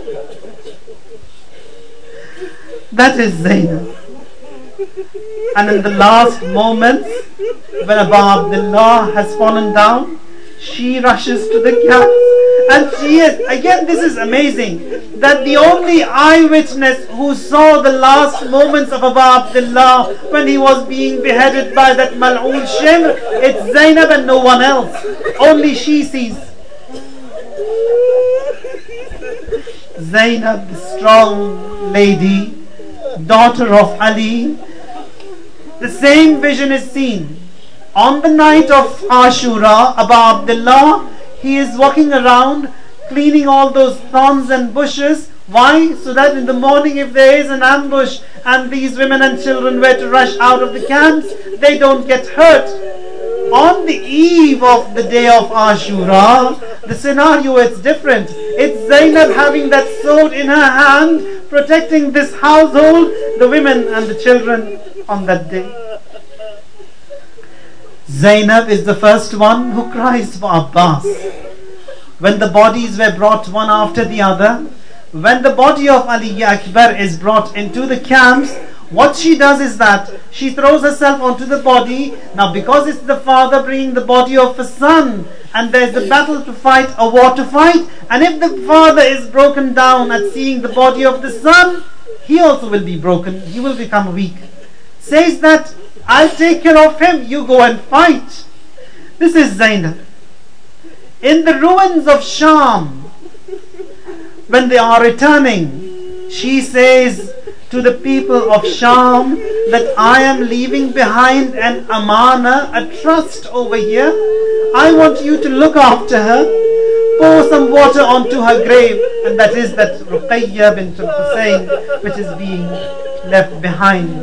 That is Zainab. And in the last moments, when Abu Abdullah has fallen down, she rushes to the camp. And she is, again this is amazing, that the only eyewitness who saw the last moments of Abu Abdullah when he was being beheaded by that Mal'oon Shimr, it's Zainab and no one else. Only she sees. Zainab, the strong lady, daughter of Ali, the same vision is seen. On the night of Ashura, Abu Abdullah, he is walking around cleaning all those thorns and bushes. Why? So that in the morning if there is an ambush and these women and children were to rush out of the camps, they don't get hurt. On the eve of the day of Ashura, the scenario is different. It's Zainab having that sword in her hand, protecting this household, the women and the children on that day. Zainab is the first one who cries for Abbas. When the bodies were brought one after the other, when the body of Ali Akbar is brought into the camps, what she does is that she throws herself onto the body. Now because it's the father bringing the body of his son, and there's a battle to fight, a war to fight, and if the father is broken down at seeing the body of the son, he also will be broken, he will become weak. Says that, I'll take care of him, you go and fight. This is Zainab. In the ruins of Sham, when they are returning, she says to the people of Sham that I am leaving behind an amana, a trust over here. I want you to look after her. Pour some water onto her grave, and that is that Ruqayya bint al-Husayn which is being left behind.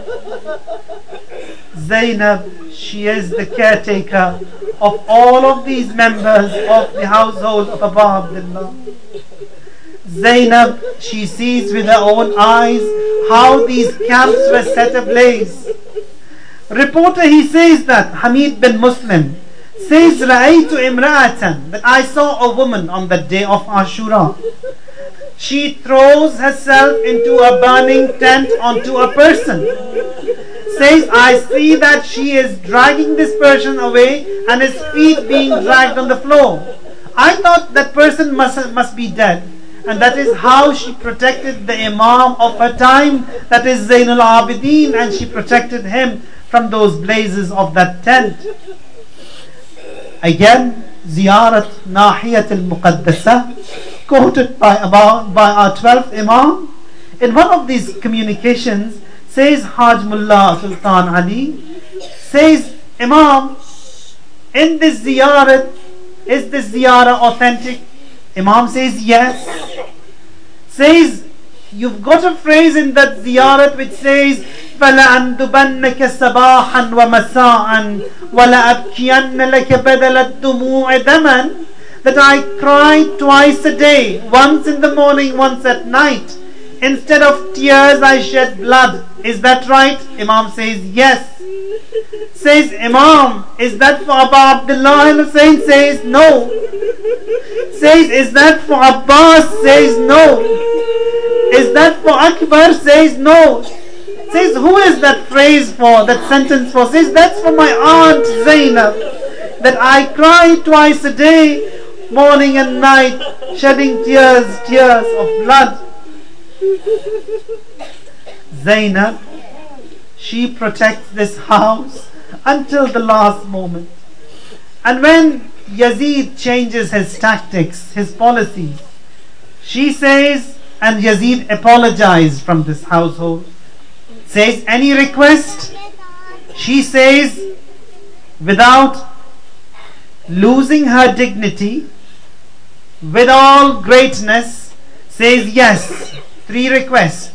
Zainab, she is the caretaker of all of these members of the household of Abu Abdullah. Zainab, she sees with her own eyes how these camps were set ablaze. Reporter, he says that Hamid bin Muslim says, رَأَيْتُ إِمْرَأَةً, that I saw a woman on the day of Ashura. She throws herself into a burning tent onto a person. Says, I see that she is dragging this person away and his feet being dragged on the floor. I thought that person must, must be dead. And that is how she protected the Imam of her time, that is Zainul Abidin, and she protected him from those blazes of that tent. Again, Ziyarat Nahiyat al-Muqaddasa, quoted by, about, by our twelfth Imam. In one of these communications, says Haj Mullah Sultan Ali, says, Imam, in this ziyarat, is this ziyarah authentic? Imam says, yes. Says, you've got a phrase in that ziyarat which says, فَلَأَنْدُبَنَّكَ صَبَاحًا وَمَسَاءً وَلَأَبْكِيَنَّ لَكَ بَدَلَ الدُّمُوعِ دَمًا, that I cry twice a day, once in the morning, once at night. Instead of tears, I shed blood. Is that right? Imam says, yes. Says, Imam, is that for Abu Abdullah al-Husayn? Says, no. Says, is that for Abbas? Says, no. Is that for Akbar? Says, no. Says, who is that phrase for, that sentence for? Says, that's for my aunt Zainab, that I cry twice a day, morning and night, shedding tears, tears of blood. Zainab, she protects this house until the last moment. And when Yazid changes his tactics, his policies, she says, and Yazid apologized from this household, says, any request? She says, without losing her dignity, with all greatness, says, yes, three requests.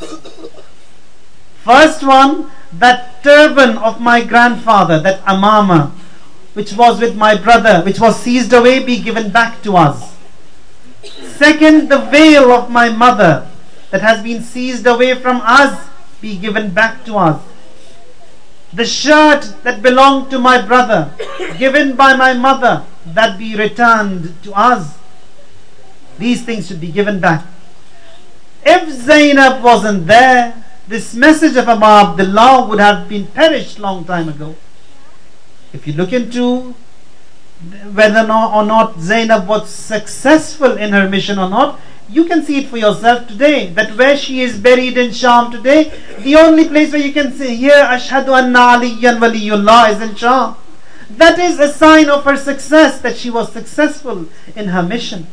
First one, that turban of my grandfather, that amama, which was with my brother, which was seized away, be given back to us. Second, the veil of my mother, that has been seized away from us, be given back to us. The shirt that belonged to my brother, given by my mother, that be returned to us. These things should be given back. If Zainab wasn't there, this message of Abu Abdullah would have been perished long time ago. If you look into whether or not Zainab was successful in her mission or not, you can see it for yourself today, that where she is buried in Sham today, the only place where you can say, hear Ashhadu anna Aliyan Waliyullah is in Sham. That is a sign of her success, that she was successful in her mission.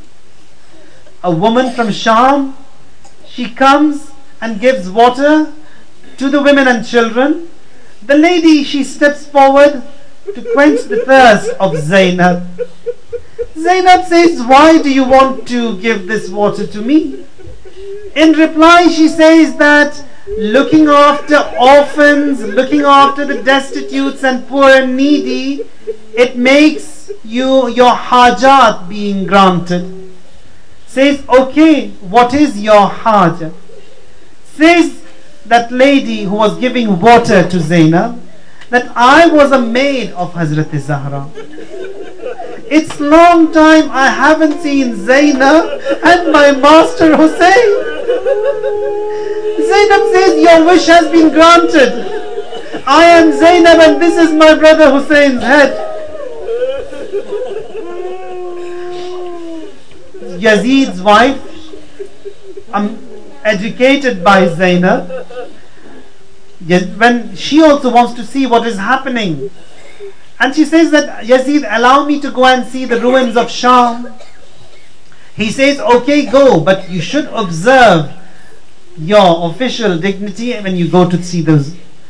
A woman from Sham, she comes and gives water to the women and children. The lady, she steps forward to quench the thirst of Zainab. Zainab says, why do you want to give this water to me? In reply, she says that looking after orphans, looking after the destitutes and poor and needy, it makes you your hajat being granted. Says, okay, what is your hajat? Says that lady who was giving water to Zainab, that I was a maid of Hazrat Zahra. It's long time I haven't seen Zainab and my master Hussein. Zainab says, your wish has been granted. I am Zainab and this is my brother Hussein's head. Yazid's wife, um, educated by Zainab, when she also wants to see what is happening, and she says that, Yazid, allow me to go and see the ruins of Sham. He says, okay, go, but you should observe your official dignity when you go to see those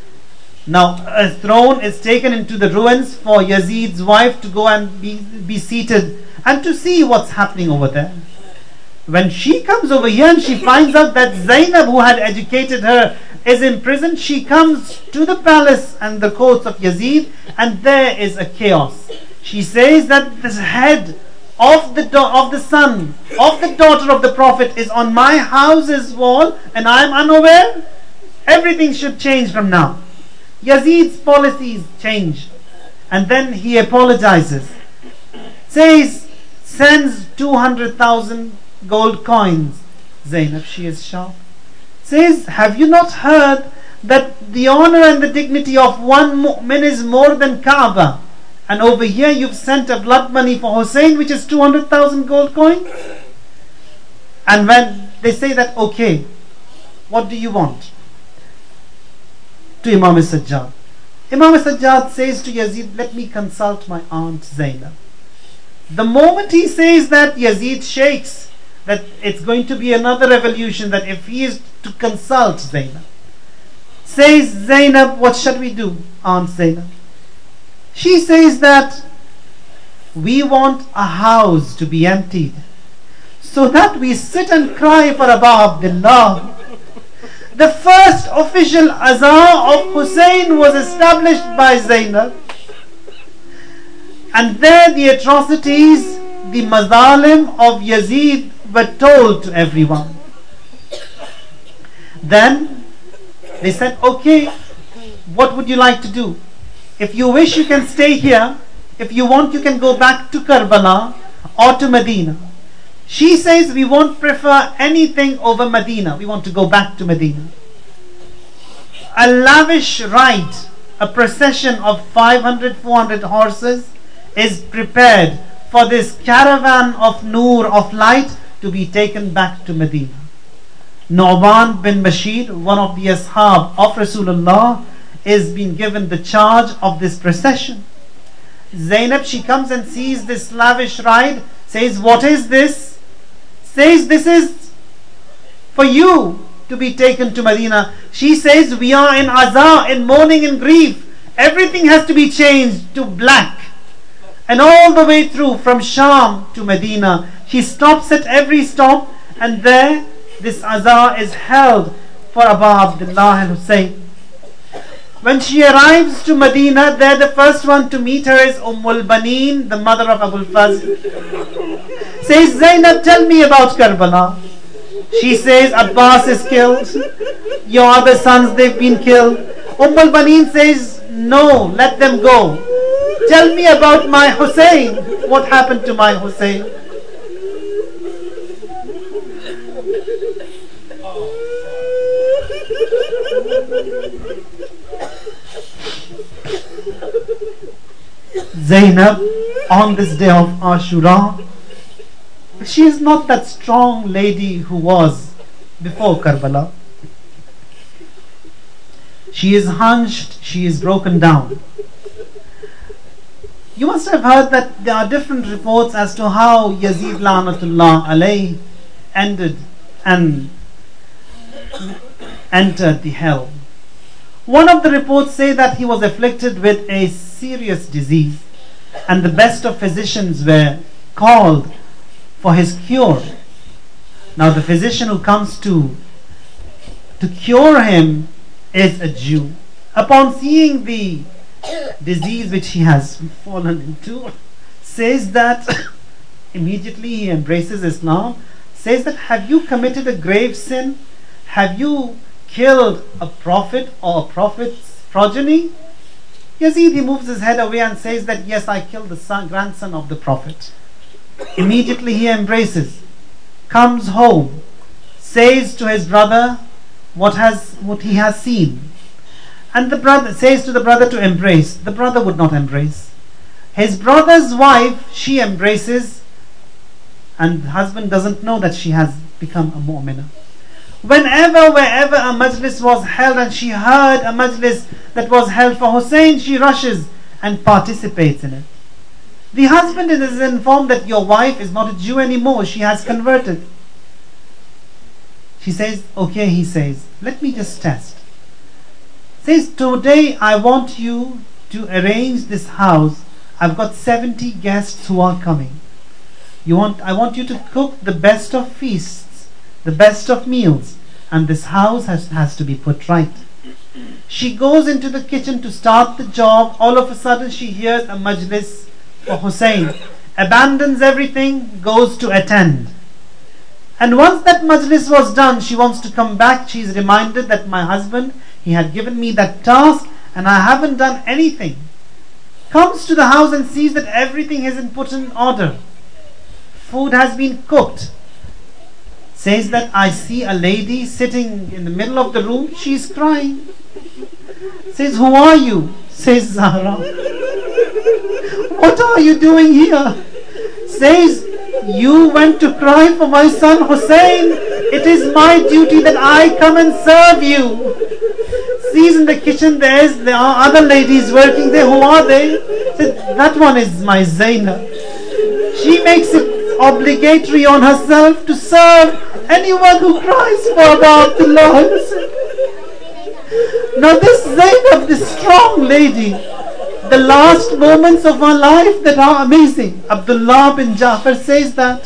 Now a throne is taken into the ruins for Yazid's wife to go and be, be seated and to see what's happening over there. When she comes over here and she finds out that Zainab, who had educated her, is imprisoned, she comes to the palace and the courts of Yazid, and there is a chaos. She says that the head of the do- of the son of the daughter of the Prophet is on my house's wall, and I am unaware. Everything should change from now. Yazid's policies change, and then he apologizes. Says, sends two hundred thousand gold coins. Zainab, she is shocked. Says, have you not heard that the honor and the dignity of one mu'min is more than Kaaba? And over here you've sent a blood money for Hussein, which is two hundred thousand gold coins. And when they say that, okay, what do you want? To Imam Sajjad. Imam Sajjad says to Yazid, let me consult my aunt Zainab. The moment he says that, Yazid shakes, that it's going to be another revolution, that if he is to consult Zainab. Says, Zainab, what shall we do, Aunt Zainab? She says that we want a house to be emptied, so that we sit and cry for Abu Abdullah. The first official azan of Hussein was established by Zainab. And there the atrocities, the mazalim of Yazid were told to everyone. Then they said, okay, what would you like to do? If you wish, you can stay here. If you want, you can go back to Karbala or to Medina. She says, we won't prefer anything over Medina. We want to go back to Medina. A lavish ride, a procession of five hundred, four hundred horses is prepared for this caravan of Noor, of light, to be taken back to Medina. Nu'man bin Bashir, one of the ashab of Rasulullah, is being given the charge of this procession. Zainab, she comes and sees this lavish ride, says, what is this? Says, this is for you to be taken to Medina. She says, we are in azar, in mourning and grief. Everything has to be changed to black. And all the way through from Sham to Medina, she stops at every stop, and there this azar is held for Abu Abdullah and Hussein. When she arrives to Medina, there the first one to meet her is Ummul Baneen, the mother of Abul Fazl. Says, Zainab, tell me about Karbala. She says, Abbas is killed. Your other sons, they've been killed. Ummul Baneen says, no, let them go. Tell me about my Hussein. What happened to my Hussein? Zainab, on this day of Ashura, she is not that strong lady who was before Karbala. She is hunched, she is broken down. You must have heard that there are different reports as to how Yazid La'natullah alayh ended and entered the hell. One of the reports say that he was afflicted with a serious disease, and the best of physicians were called for his cure. Now the physician who comes to to cure him is a Jew. Upon seeing the disease which he has fallen into, says that immediately he embraces Islam, says that, have you committed a grave sin? Have you killed a prophet or a prophet's progeny? Yazid, he moves his head away and says that, yes, I killed the son, grandson of the prophet. Immediately he embraces, comes home, says to his brother what has what he has seen. And the brother says to the brother to embrace. The brother would not embrace. His brother's wife, she embraces, and the husband doesn't know that she has become a mu'minah. Whenever, wherever a majlis was held and she heard a majlis that was held for Hussein, she rushes and participates in it. The husband is informed that your wife is not a Jew anymore, she has converted. She says, okay, he says, let me just test. Says, today I want you to arrange this house. I've got seventy guests who are coming. You want, I want you to cook the best of feasts, the best of meals, and this house has, has to be put right. She goes into the kitchen to start the job. All of a sudden she hears a majlis for Hussein, abandons everything, goes to attend. And once that majlis was done, she wants to come back. She is reminded that my husband, he had given me that task and I haven't done anything. Comes to the house and sees that everything isn't put in order. Food has been cooked. Says that I see a lady sitting in the middle of the room. She's crying. Says, who are you? Says Zahra. What are you doing here? Says, you went to cry for my son Hussein. It is my duty that I come and serve you. Sees in the kitchen there's, there are other ladies working there. Who are they? Says, that one is my Zainab. She makes it obligatory on herself to serve anyone who cries for Abu Abdullah. Now this Zainab, this strong lady, the last moments of her life that are amazing. Abdullah bin Ja'far says that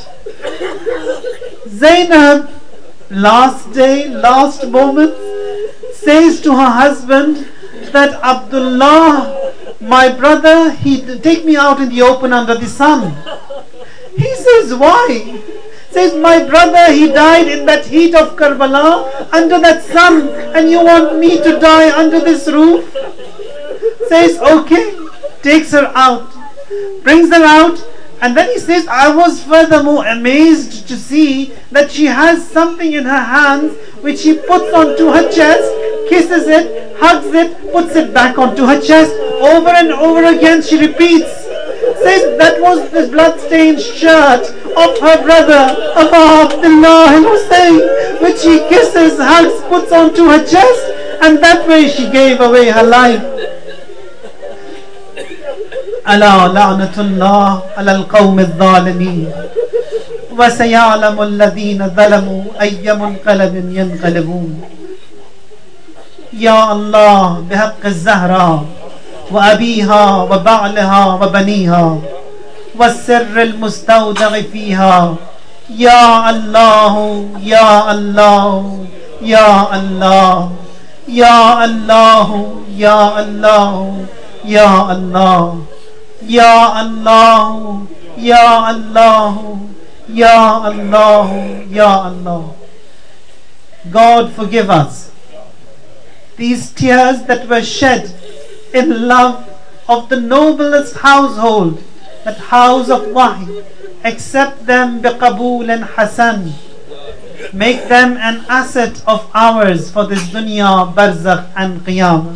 Zainab, last day, last moments, says to her husband that Abdullah, my brother, he take me out in the open under the sun. He says, why? Says, my brother, he died in that heat of Karbala, under that sun, and you want me to die under this roof? Says, okay. Takes her out, brings her out, and then he says, I was furthermore amazed to see that she has something in her hands which she puts onto her chest, kisses it, hugs it, puts it back onto her chest. Over and over again she repeats. Says that was the blood-stained shirt of her brother Abu Abdullah al-Hussein, which she kisses, hugs, puts onto her chest, and that way she gave away her life. ألا لعنة الله على القوم الظالمين وسيعلم الذين ظلموا أي منقلب ينقلبون. يا الله بحق الزهراء وأبيها وبعلها وبنيها والسر المستودع فيها. يا الله يا الله يا الله يا الله يا الله يا الله Ya Allah, Ya Allah, Ya Allah, Ya Allah. God forgive us. These tears that were shed in love of the noblest household, that house of Wahy, accept them biqabool and hasan. Make them an asset of ours for this dunya, barzakh and qiyamah.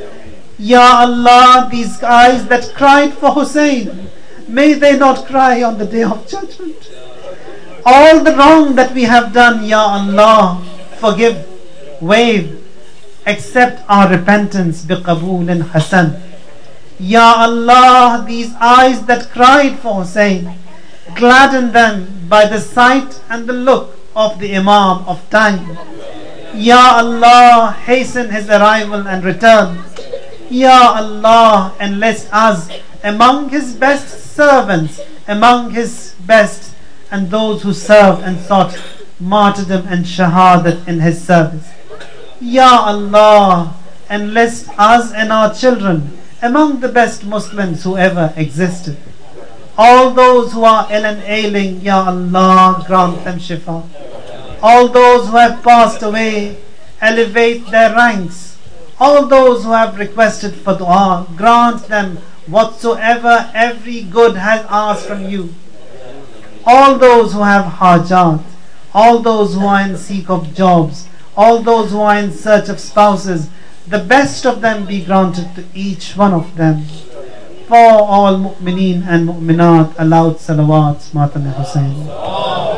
Ya Allah, these eyes that cried for Hussein, may they not cry on the day of judgment. All the wrong that we have done, Ya Allah, forgive, waive, accept our repentance biqabool and hasan. Ya Allah, these eyes that cried for Hussein, gladden them by the sight and the look of the Imam of time. Ya Allah, hasten his arrival and return. Ya Allah, enlist us among his best servants, among his best, and those who served and sought martyrdom and shahadat in his service. Ya Allah, enlist us and our children among the best Muslims who ever existed. All those who are ill and ailing, Ya Allah, grant them shifa. All those who have passed away, elevate their ranks. All those who have requested for dua, grant them whatsoever every good has asked from you. All those who have hajat, all those who are in seek of jobs, all those who are in search of spouses, the best of them be granted to each one of them. For all mu'mineen and mu'minat, aloud salawat, Matam Hussein.